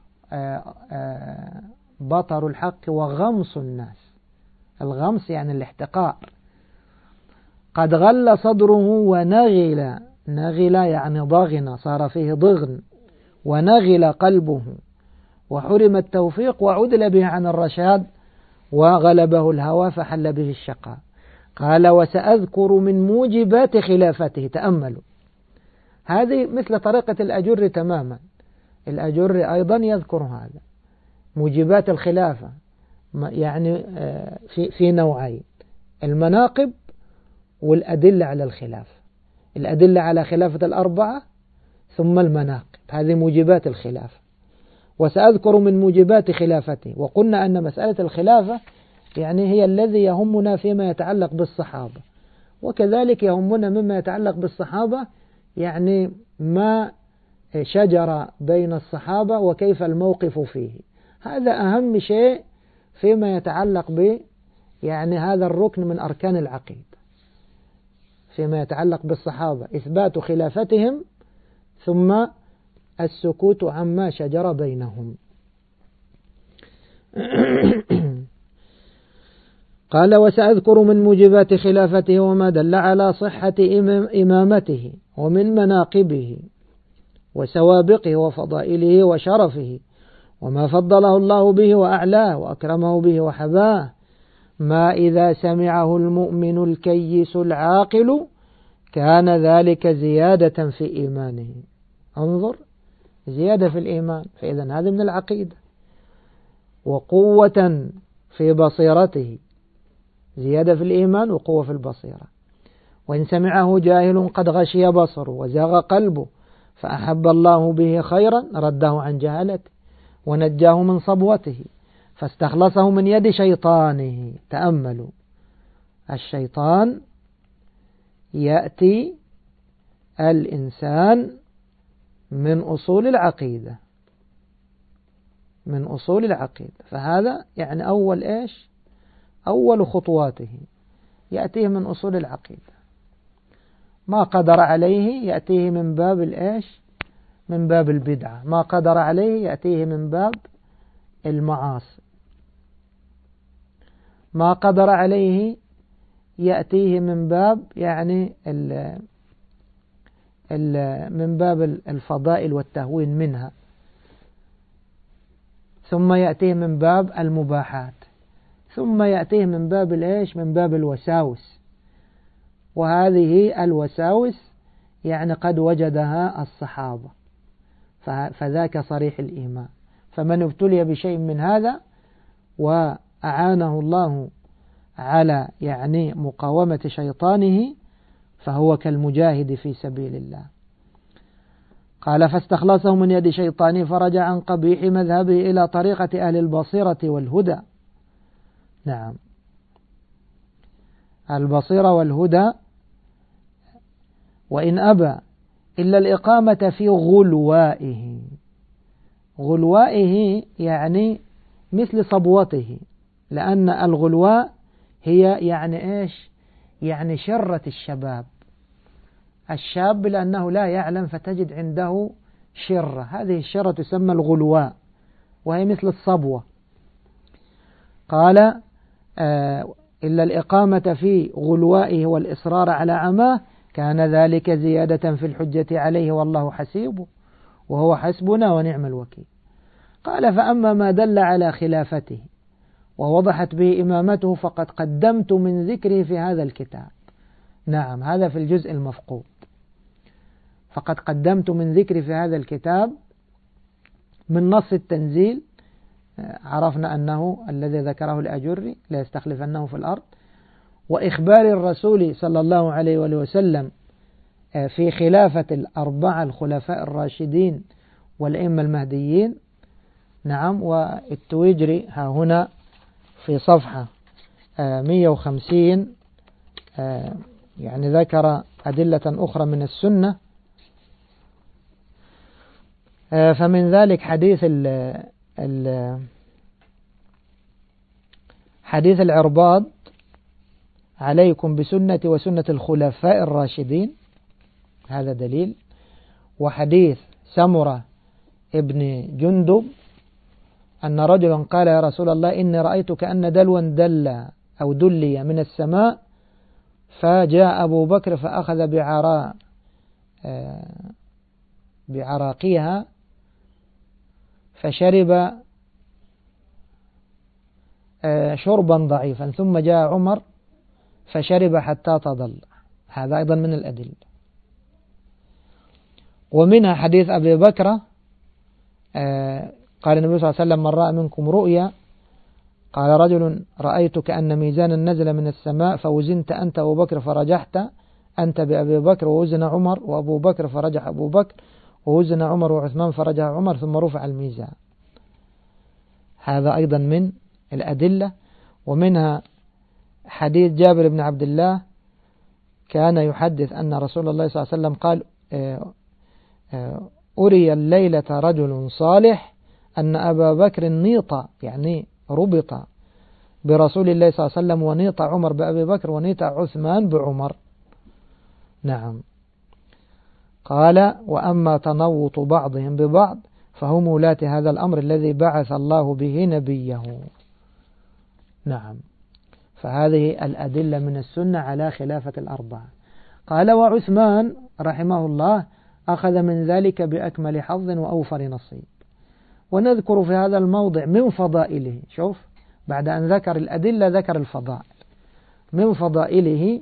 بطر الحق وغمص الناس. الغمص يعني الاحتقار. قد غل صدره ونغل، نغل يعني ضغن، صار فيه ضغن، ونغل قلبه، وحرم التوفيق وعدل به عن الرشاد، وغلبه الهوى فحل به الشقاء. قال وسأذكر من موجبات خلافته. تأملوا، هذه مثل طريقة الأجر تماما. الأجر أيضا يذكر هذا موجبات الخلافة، يعني في نوعين: المناقب والأدلة على الخلافة. الأدلة على خلافة الأربعة ثم المناقب، هذه موجبات الخلافة. وسأذكر من موجبات خلافته. وقلنا أن مسألة الخلافة يعني هي الذي يهمنا فيما يتعلق بالصحابة، وكذلك يهمنا مما يتعلق بالصحابة يعني ما شجر بين الصحابة وكيف الموقف فيه. هذا أهم شيء فيما يتعلق ب يعني هذا الركن من أركان العقيدة، فيما يتعلق بالصحابة إثبات خلافتهم ثم السكوت عما شجر بينهم. قال وسأذكر من موجبات خلافته وما دل على صحة إمامته ومن مناقبه وسوابقه وفضائله وشرفه وما فضله الله به وأعلاه وأكرمه به وحباه، ما إذا سمعه المؤمن الكيس العاقل كان ذلك زيادة في إيمانه. انظر، زيادة في الإيمان، فإذن هذا من العقيدة. وقوة في بصيرته، زيادة في الإيمان وقوة في البصيرة. وإن سمعه جاهل قد غشي بصره وزاغ قلبه فأحب الله به خيرا رده عن جهلته ونجاه من صبوته فاستخلصه من يد شيطانه. تأملوا، الشيطان يأتي الإنسان من أصول العقيدة، من أصول العقيدة، فهذا يعني أول إيش؟ أول خطواته يأتيه من أصول العقيدة. ما قدر عليه يأتيه من باب الإيش؟ من باب البدعة. ما قدر عليه يأتيه من باب المعاصي. ما قدر عليه يأتيه من باب يعني من باب الفضائل والتهوين منها، ثم يأتيه من باب المباحات، ثم يأتيه من باب الإيش؟ من باب الوساوس. وهذه الوساوس يعني قد وجدها الصحابة، فذاك صريح الإيمان. فمن ابتلي بشيء من هذا وأعانه الله على يعني مقاومة شيطانه فهو كالمجاهد في سبيل الله. قال فاستخلصه من يد شيطانه فرجع عن قبيح مذهبه إلى طريقة أهل البصيرة والهدى. نعم، البصيرة والهدى. وإن أبى إلا الإقامة في غلوائه. غلوائه يعني مثل صبوته، لأن الغلواء هي يعني إيش؟ يعني شرة الشباب. الشاب لأنه لا يعلم فتجد عنده شرة، هذه الشرة تسمى الغلواء وهي مثل الصبوة. قال إلا الإقامة في غلوائه والإصرار على عماه كان ذلك زيادة في الحجة عليه والله حسيبه وهو حسبنا ونعم الوكيل. قال فأما ما دل على خلافته ووضحت به إمامته فقد قدمت من ذكره في هذا الكتاب. نعم، هذا في الجزء المفقود. فقد قدمت من ذكر في هذا الكتاب من نص التنزيل. عرفنا أنه الذي ذكره الأجري لا يستخلفنه في الأرض، وإخبار الرسول صلى الله عليه وآله وسلم في خلافة الأربعة الخلفاء الراشدين والأئمة المهديين. نعم، والتويجري ها هنا في صفحة 150 يعني ذكر أدلة أخرى من السنة. فمن ذلك حديث العرباض عليكم بسنة وسنة الخلفاء الراشدين، هذا دليل. وحديث سمرة ابن جندب أن رجلا قال يا رسول الله إني رأيت كأن دلوا دل أو دلي من السماء، فجاء أبو بكر فأخذ بعراقيها فشرب شربا ضعيفا، ثم جاء عمر فشرب حتى تضل. هذا أيضا من الأدلة. ومنها حديث أبي بكر قال النبي صلى الله عليه وسلم: من رأى منكم رؤيا، قال رجل: رأيت كأن ميزانا نزل من السماء فوزنت أنت وأبو بكر فرجحت أنت بأبي بكر، ووزن عمر وأبو بكر فرجح أبو بكر، ووزن عمر وعثمان فرجح عمر، ثم رفع الميزان. هذا أيضا من الأدلة. ومنها حديث جابر بن عبد الله كان يحدث أن رسول الله صلى الله عليه وسلم قال: أري الليلة رجل صالح أن أبا بكر نيط، يعني ربط برسول الله صلى الله عليه وسلم، ونيط عمر بأبي بكر، ونيط عثمان بعمر. نعم. قال: وأما تنوط بعضهم ببعض فهم ولاة هذا الأمر الذي بعث الله به نبيه. نعم. فهذه الأدلة من السنة على خلافة الأربعة. قال: وعثمان رحمه الله أخذ من ذلك بأكمل حظ وأوفر نصيب. ونذكر في هذا الموضع من فضائله، شوف بعد أن ذكر الأدلة ذكر الفضائل. من فضائله: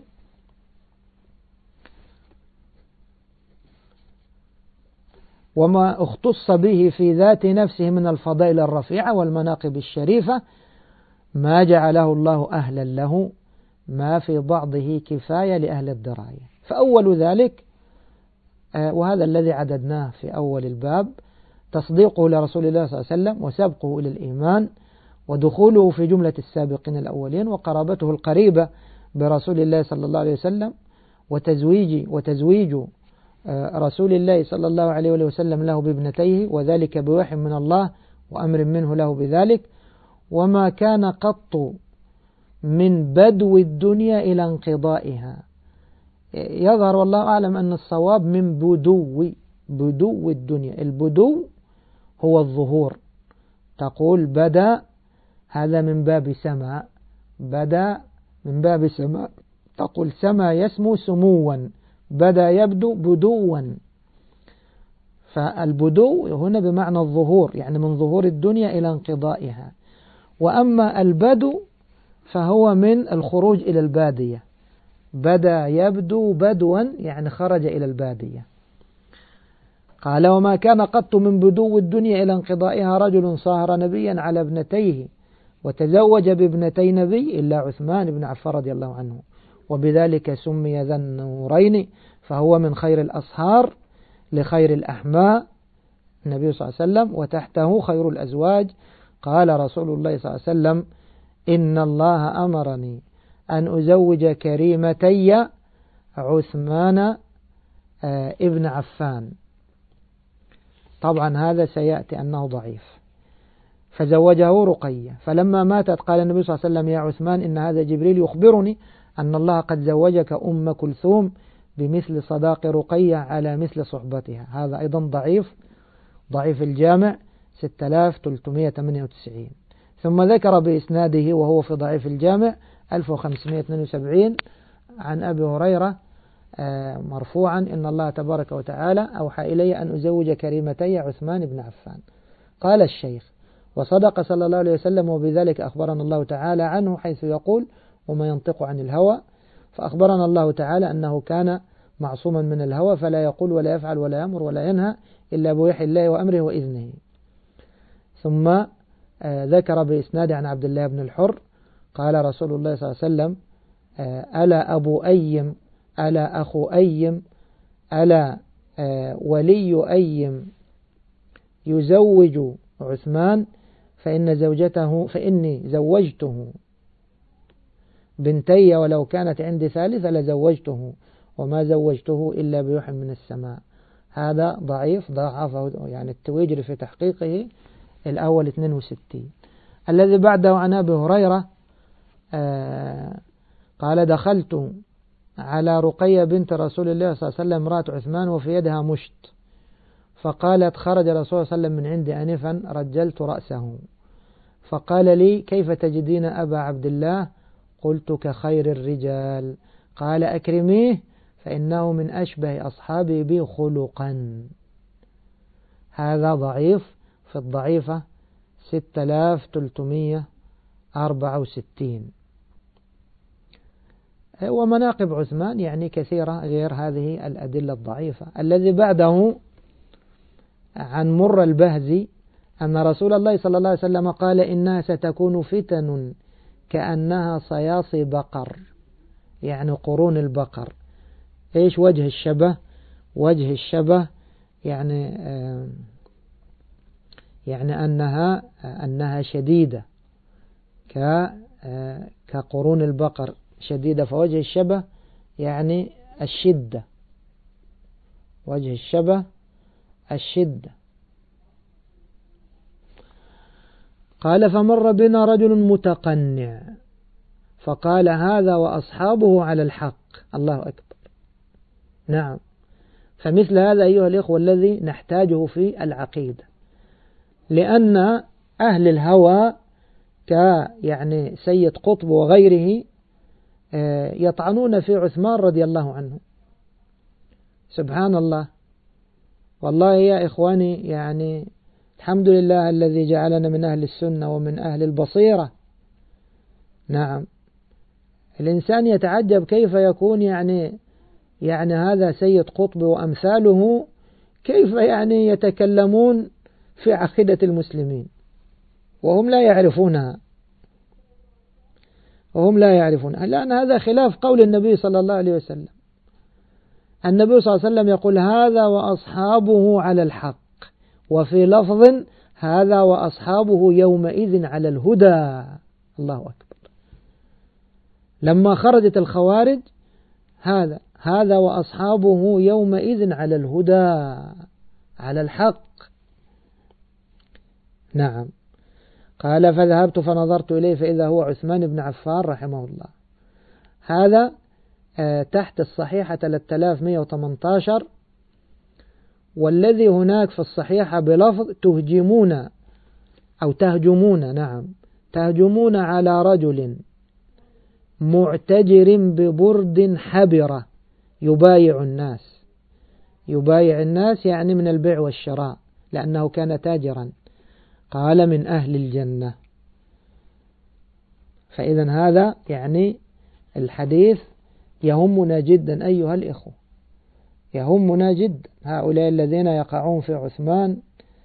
وما اختص به في ذات نفسه من الفضائل الرفيعة والمناقب الشريفة ما جعله الله أهلا له، ما في بعضه كفاية لأهل الدراية. فأول ذلك وهذا الذي عددناه في أول الباب: تصديقه لرسول الله صلى الله عليه وسلم، وسبقه إلى الإيمان، ودخوله في جملة السابقين الأولين، وقرابته القريبة برسول الله صلى الله عليه وسلم، وتزويج رسول الله صلى الله عليه وسلم له بابنتيه، وذلك بوحي من الله وأمر منه له بذلك. وما كان قط من بدو الدنيا إلى انقضائها. يظهر والله أعلم أن الصواب من بدو الدنيا. البدو هو الظهور. تقول بدا، هذا من باب سماء، بدا من باب سماء. تقول سما يسمو سموا، بدا يبدو بدوا. فالبدو هنا بمعنى الظهور، يعني من ظهور الدنيا إلى انقضائها. وأما البدو فهو من الخروج إلى البادية. بدا يبدو بدوا، يعني خرج إلى البادية. قال: وما كان قط من بدو الدنيا إلى انقضائها رجل صاهر نبيا على ابنتيه وتزوج بابنتي نبي إلا عثمان بن عفان رضي الله عنه، وبذلك سمي ذا النورين، فهو من خير الأصهار لخير الأحماء النبي صلى الله عليه وسلم، وتحته خير الأزواج. قال رسول الله صلى الله عليه وسلم: إن الله أمرني أن أزوج كريمتي عثمان ابن عفان. طبعا هذا سيأتي أنه ضعيف. فزوجه رقية، فلما ماتت قال النبي صلى الله عليه وسلم: يا عثمان إن هذا جبريل يخبرني أن الله قد زوجك أم كلثوم بمثل صداق رقية على مثل صحبتها. هذا أيضا ضعيف الجامع 6398. ثم ذكر بإسناده وهو في ضعيف الجامع 1572 عن أبي هريرة مرفوعا: إن الله تبارك وتعالى أوحى إلي أن أزوج كريمتي عثمان بن عفان. قال الشيخ: وصدق صلى الله عليه وسلم، وبذلك أخبرنا الله تعالى عنه حيث يقول: وما ينطق عن الهوى. فأخبرنا الله تعالى أنه كان معصوما من الهوى، فلا يقول ولا يفعل ولا يأمر ولا ينهى إلا بوحي الله وأمره وإذنه. ثم ذكر بإسناد عن عبد الله بن الحر قال رسول الله صلى الله عليه وسلم: ألا أبو أيم، ألا أخو أيم، ألا ولي أيم يزوج عثمان، فإني زوجته بنتي، ولو كانت عندي ثالثة لزوجته، وما زوجته إلا بوحي من السماء. هذا ضعيف، ضعفه يعني التويجري في تحقيقه الأول 62. الذي بعده عن أبي هريرة قال: دخلت على رقية بنت رسول الله صلى الله عليه وسلم امرأة عثمان وفي يدها مشط، فقالت: خرج رسول الله صلى الله عليه وسلم من عندي آنفا، رجلت رأسه، فقال لي: كيف تجدين أبا عبد الله؟ قلت: كخير الرجال. قال: أكرميه فإنه من أشبه أصحابي بي خلقا. هذا ضعيف في الضعيفة 6364. ومناقب عثمان يعني كثيرة غير هذه الأدلة الضعيفة. الذي بعده عن مر البهزي أن رسول الله صلى الله عليه وسلم قال إنها ستكون فتن كأنها صياصي بقر، يعني قرون البقر. إيش وجه الشبه؟ وجه الشبه يعني أنها شديدة كقرون البقر شديدة، فوجه الشبه يعني الشدة، وجه الشبه الشدة. قال فمر بنا رجل متقنع فقال هذا وأصحابه على الحق. الله أكبر. نعم، فمثل هذا أيها الإخوة الذي نحتاجه في العقيدة، لأن أهل الهوى يعني سيد قطب وغيره يطعنون في عثمان رضي الله عنه. سبحان الله. والله يا إخواني يعني الحمد لله الذي جعلنا من أهل السنة ومن أهل البصيرة. نعم، الإنسان يتعجب كيف يكون يعني هذا سيد قطب وأمثاله كيف يعني يتكلمون في عقيدة المسلمين وهم لا يعرفونها، لأن هذا خلاف قول النبي صلى الله عليه وسلم. النبي صلى الله عليه وسلم يقول هذا وأصحابه على الحق، وفي لفظ هذا وأصحابه يومئذ على الهدى. الله أكبر. لما خرجت الخوارج هذا وأصحابه يومئذ على الهدى على الحق. نعم. قال فذهبت فنظرت إليه فإذا هو عثمان بن عفان رحمه الله. هذا تحت الصحيحة 3118، والذي هناك في الصحيحة بلفظ تهجمون على رجل معتجر ببرد حبرة يبايع الناس يعني من البيع والشراء لأنه كان تاجرا. قال من أهل الجنة. فإذا هذا يعني الحديث يهمنا جدا أيها الإخوة، يهمنا جدا. هؤلاء الذين يقعون في عثمان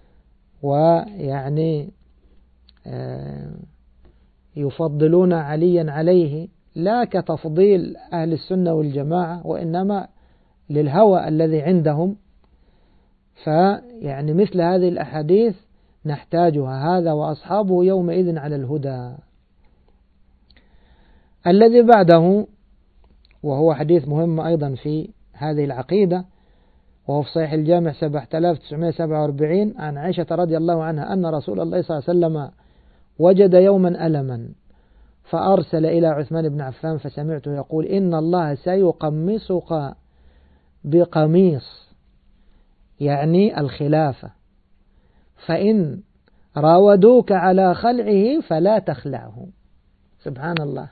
ويعني يفضلون عليا عليه لا كتفضيل أهل السنة والجماعة، وإنما للهوى الذي عندهم. فيعني مثل هذه الأحاديث نحتاجها. هذا وأصحابه يومئذ على الهدى. الذي بعده وهو حديث مهم أيضا في هذه العقيدة، وهو في صحيح الجامع 7947 عن عائشة رضي الله عنها أن رسول الله صلى الله عليه وسلم وجد يوما ألما فأرسل إلى عثمان بن عفان فسمعته يقول إن الله سيقمصك بقميص، يعني الخلافة، فإن راودوك على خلعه فلا تخلعه. سبحان الله.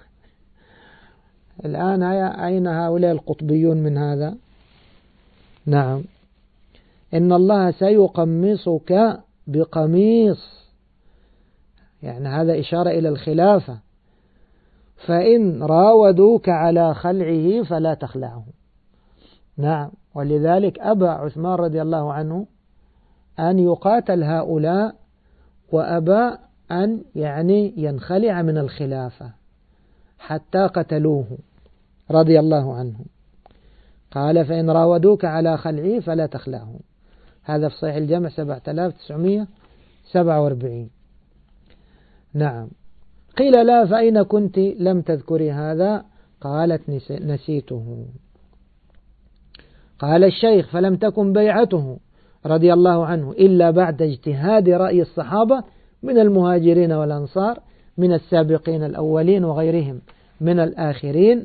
الآن أين هؤلاء القطبيون من هذا؟ نعم، إن الله سيقمصك بقميص، يعني هذا إشارة إلى الخلافة، فإن راودوك على خلعه فلا تخلعه. نعم، ولذلك أبى عثمان رضي الله عنه أن يقاتل هؤلاء، وأبى أن يعني ينخلع من الخلافة حتى قتلوه رضي الله عنه. قال فإن راودوك على خلعه فلا تخلعه. هذا في صحيح الجامع 7947. نعم. قيل لا فأين كنت لم تذكري هذا؟ قالت نسيته. قال الشيخ فلم تكن بيعته رضي الله عنه إلا بعد اجتهاد رأي الصحابة من المهاجرين والأنصار من السابقين الأولين وغيرهم من الآخرين،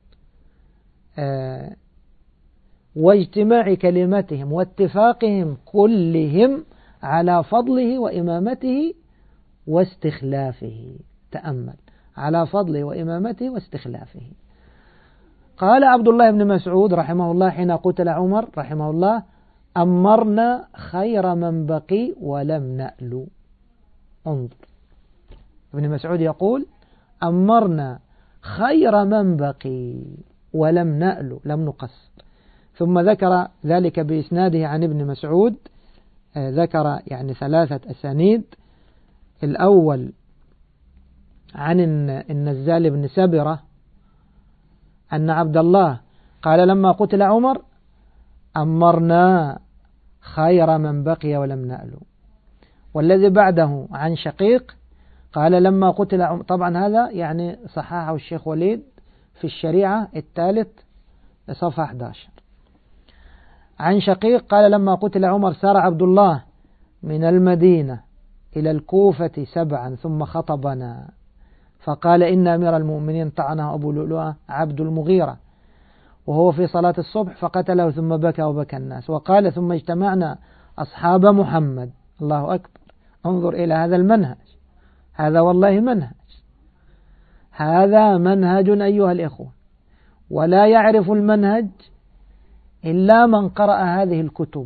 واجتماع كلمتهم واتفاقهم كلهم على فضله وإمامته واستخلافه. تأمل، على فضله وإمامته واستخلافه. قال عبد الله بن مسعود رحمه الله حين قتل عمر رحمه الله أمرنا خير من بقي ولم نألو. انظر، ابن مسعود يقول أمرنا خير من بقي ولم نأل لم نقصر. ثم ذكر ذلك بإسناده عن ابن مسعود، ذكر يعني 3 أسانيد. الأول عن النزال بن سبرة أن عبد الله قال لما قتل عمر أمرنا خير من بقي ولم نأل. والذي بعده عن شقيق قال لما قتل عمر، طبعا هذا يعني صححه الشيخ وليد في الشريعة الثالث صفحة 11. عن شقيق قال لما قتل عمر سار عبد الله من المدينة إلى الكوفة 7 ثم خطبنا فقال إن أمير المؤمنين طعنه أبو لؤلؤة عبد المغيرة وهو في صلاة الصبح فقتله ثم بكى وبكى الناس. وقال ثم اجتمعنا أصحاب محمد. الله أكبر، انظر إلى هذا المنهج، هذا والله منهج، هذا منهج أيها الإخوة، ولا يعرف المنهج إلا من قرأ هذه الكتب.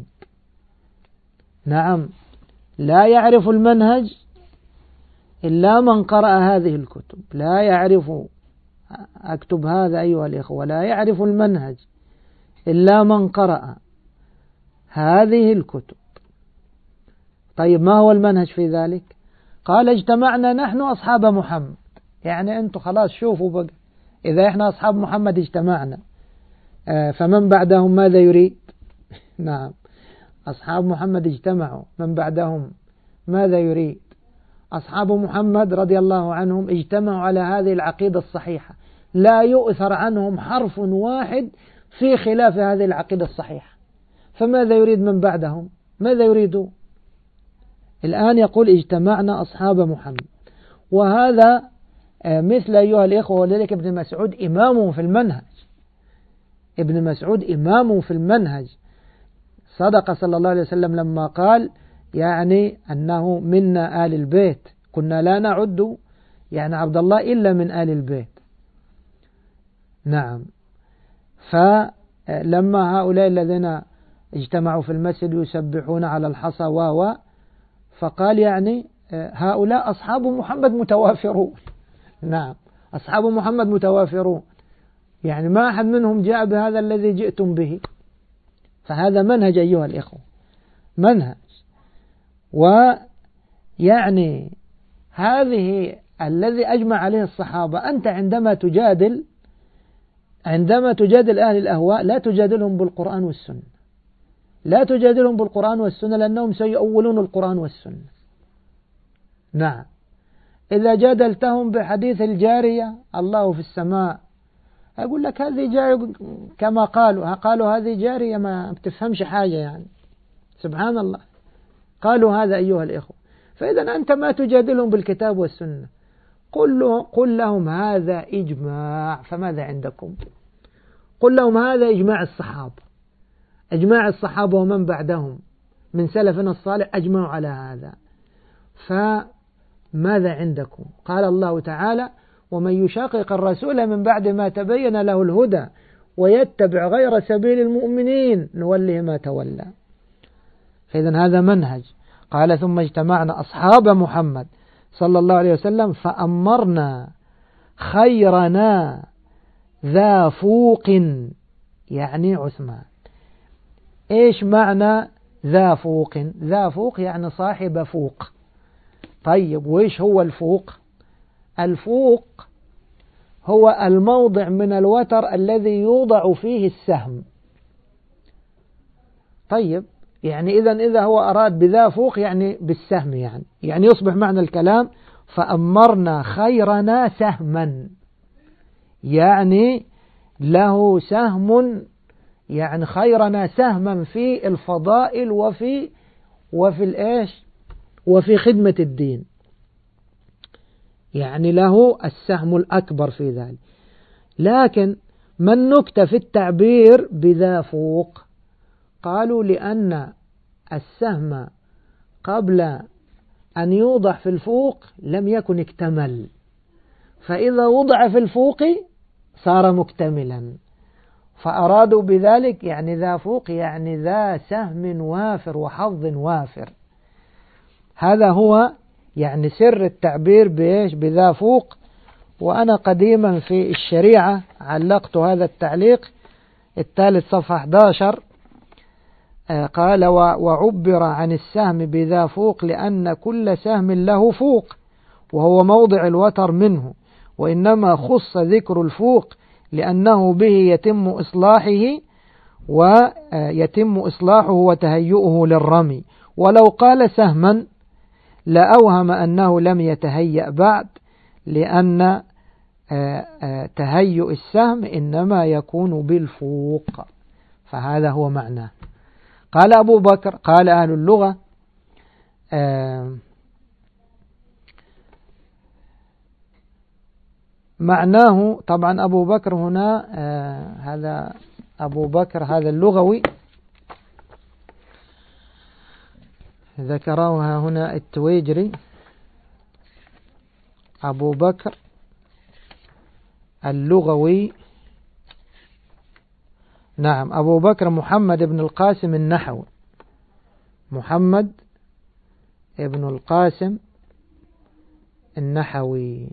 نعم، لا يعرف المنهج إلا من قرأ هذه الكتب. لا يعرف، أكتب هذا أيها الإخوة، لا يعرف المنهج إلا من قرأ هذه الكتب. طيب ما هو المنهج في ذلك؟ قال اجتمعنا نحن أصحاب محمد، يعني أنتم خلاص شوفوا بقى، إذا إحنا أصحاب محمد اجتمعنا فمن بعدهم ماذا يريد؟ نعم، أصحاب محمد اجتمعوا، من بعدهم ماذا يريد؟ أصحاب محمد رضي الله عنهم اجتمعوا على هذه العقيدة الصحيحة، لا يؤثر عنهم حرف واحد في خلاف هذه العقيدة الصحيحة. فماذا يريد من بعدهم؟ ماذا يريدون؟ الآن يقول اجتمعنا أصحاب محمد، وهذا مثل أيها الإخوة، ولذلك ابن مسعود إمامه في المنهج، ابن مسعود إمامه في المنهج. صدق صلى الله عليه وسلم لما قال يعني أنه منا آل البيت، كنا لا نعد يعني عبد الله إلا من آل البيت. نعم، فلما هؤلاء الذين اجتمعوا في المسجد يسبحون على الحصى فقال يعني هؤلاء أصحاب محمد متوافرون. نعم، أصحاب محمد متوافرون، يعني ما أحد منهم جاء بهذا الذي جئتم به. فهذا منهج أيها الإخوة، منهج. ويعني هذه الذي أجمع عليه الصحابة. أنت عندما تجادل أهل الأهواء لا تجادلهم بالقرآن والسنة، لا تجادلهم بالقرآن والسنة، لأنهم سيؤولون القرآن والسنة. نعم، إذا جادلتهم بحديث الجارية الله في السماء، أقول لك هذه جارية كما قالوا هذه جارية ما بتفهمش حاجة، يعني سبحان الله، قالوا هذا أيها الإخوة. فإذا أنت ما تجادلهم بالكتاب والسنة، قل لهم هذا إجماع، فماذا عندكم؟ قل لهم هذا إجماع الصحابة، إجماع الصحابة ومن بعدهم من سلفنا الصالح أجمعوا على هذا، فماذا عندكم؟ قال الله تعالى ومن يشاقق الرسول من بعد ما تبين له الهدى ويتبع غير سبيل المؤمنين نوله ما تولى. فإذا هذا منهج. قال ثم اجتمعنا أصحاب محمد صلى الله عليه وسلم فأمرنا خيرنا ذا فوق، يعني عثمان. إيش معنى ذا فوق؟ ذا فوق يعني صاحب فوق. طيب وإيش هو الفوق؟ الفوق هو الموضع من الوتر الذي يوضع فيه السهم. طيب يعني إذا هو أراد بذا فوق يعني بالسهم، يعني يصبح معنى الكلام فأمرنا خيرنا سهما، يعني له سهم، يعني خيرنا سهما في الفضائل وفي الإيش وفي خدمة الدين، يعني له السهم الأكبر في ذلك. لكن ما النكتة في التعبير بذا فوق؟ قالوا لأن السهم قبل أن يوضع في الفوق لم يكن اكتمل، فإذا وضع في الفوق صار مكتملا، فأرادوا بذلك يعني ذا فوق يعني ذا سهم وافر وحظ وافر. هذا هو يعني سر التعبير بإيش؟ بذا فوق. وأنا قديما في الشريعة علقت هذا التعليق الثالث صفحة 11. قال وعبر عن السهم بذا فوق لأن كل سهم له فوق وهو موضع الوتر منه، وإنما خص ذكر الفوق لأنه به يتم إصلاحه وتهيئه للرمي، ولو قال سهما لأوهم أنه لم يتهيأ بعد، لأن تهيؤ السهم إنما يكون بالفوق، فهذا هو معناه. قال أبو بكر قال أهل اللغة معناه، طبعا أبو بكر هنا هذا أبو بكر هذا اللغوي ذكرها هنا التويجري، أبو بكر اللغوي، نعم أبو بكر محمد بن القاسم النحوي، محمد بن القاسم النحوي.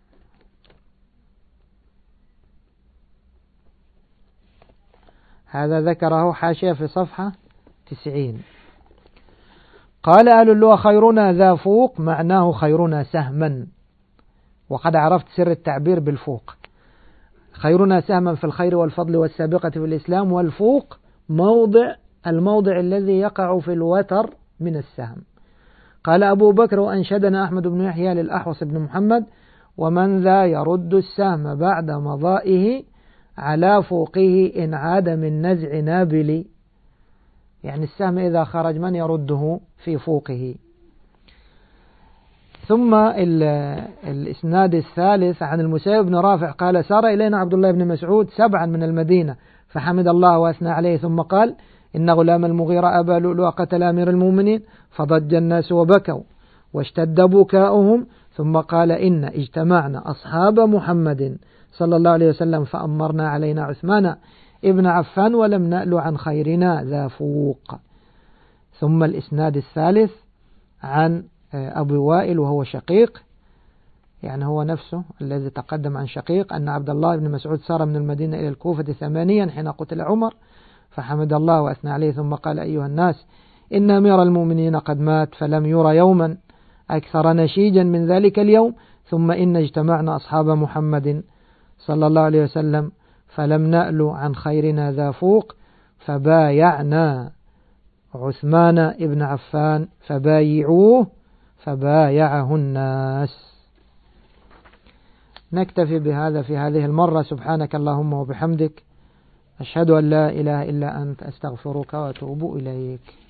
هذا ذكره حاشية في صفحة 90. قال أهل اللغة خيرنا ذا فوق معناه خيرنا سهما، وقد عرفت سر التعبير بالفوق. خيرنا سهما في الخير والفضل والسابقة في الإسلام، والفوق الموضع الذي يقع في الوتر من السهم. قال أبو بكر وأنشدنا أحمد بن يحيى للأحوص بن محمد ومن ذا يرد السهم بعد مضائه على فوقه إن عاد من نزع نابل، يعني السهم إذا خرج من يرده في فوقه. ثم الإسناد الثالث عن المسيب بن رافع قال سار إلينا عبد الله بن مسعود 7 من المدينة فحمد الله وأثنى عليه ثم قال إن غلام المغيرة أبا لؤلؤ قتل أمير المؤمنين فضج الناس وبكوا واشتد بكاؤهم، ثم قال إن اجتمعنا أصحاب محمد صلى الله عليه وسلم فأمرنا علينا عثمان ابن عفان ولم نأل عن خيرنا ذا فوق. ثم الإسناد الثالث عن أبي وائل وهو شقيق، يعني هو نفسه الذي تقدم عن شقيق، أن عبد الله بن مسعود سار من المدينة إلى الكوفة 8 حين قتل عمر فحمد الله وأثنى عليه ثم قال أيها الناس إن أمير المؤمنين قد مات فلم يرى يوما أكثر نشيجا من ذلك اليوم، ثم إن اجتمعنا أصحاب محمد صلى الله عليه وسلم فلم نأل عن خيرنا ذا فوق فبايعنا عثمان ابن عفان فبايعوه فبايعه الناس. نكتفي بهذا في هذه المرة. سبحانك اللهم وبحمدك أشهد أن لا إله إلا أنت أستغفرك وأتوب إليك.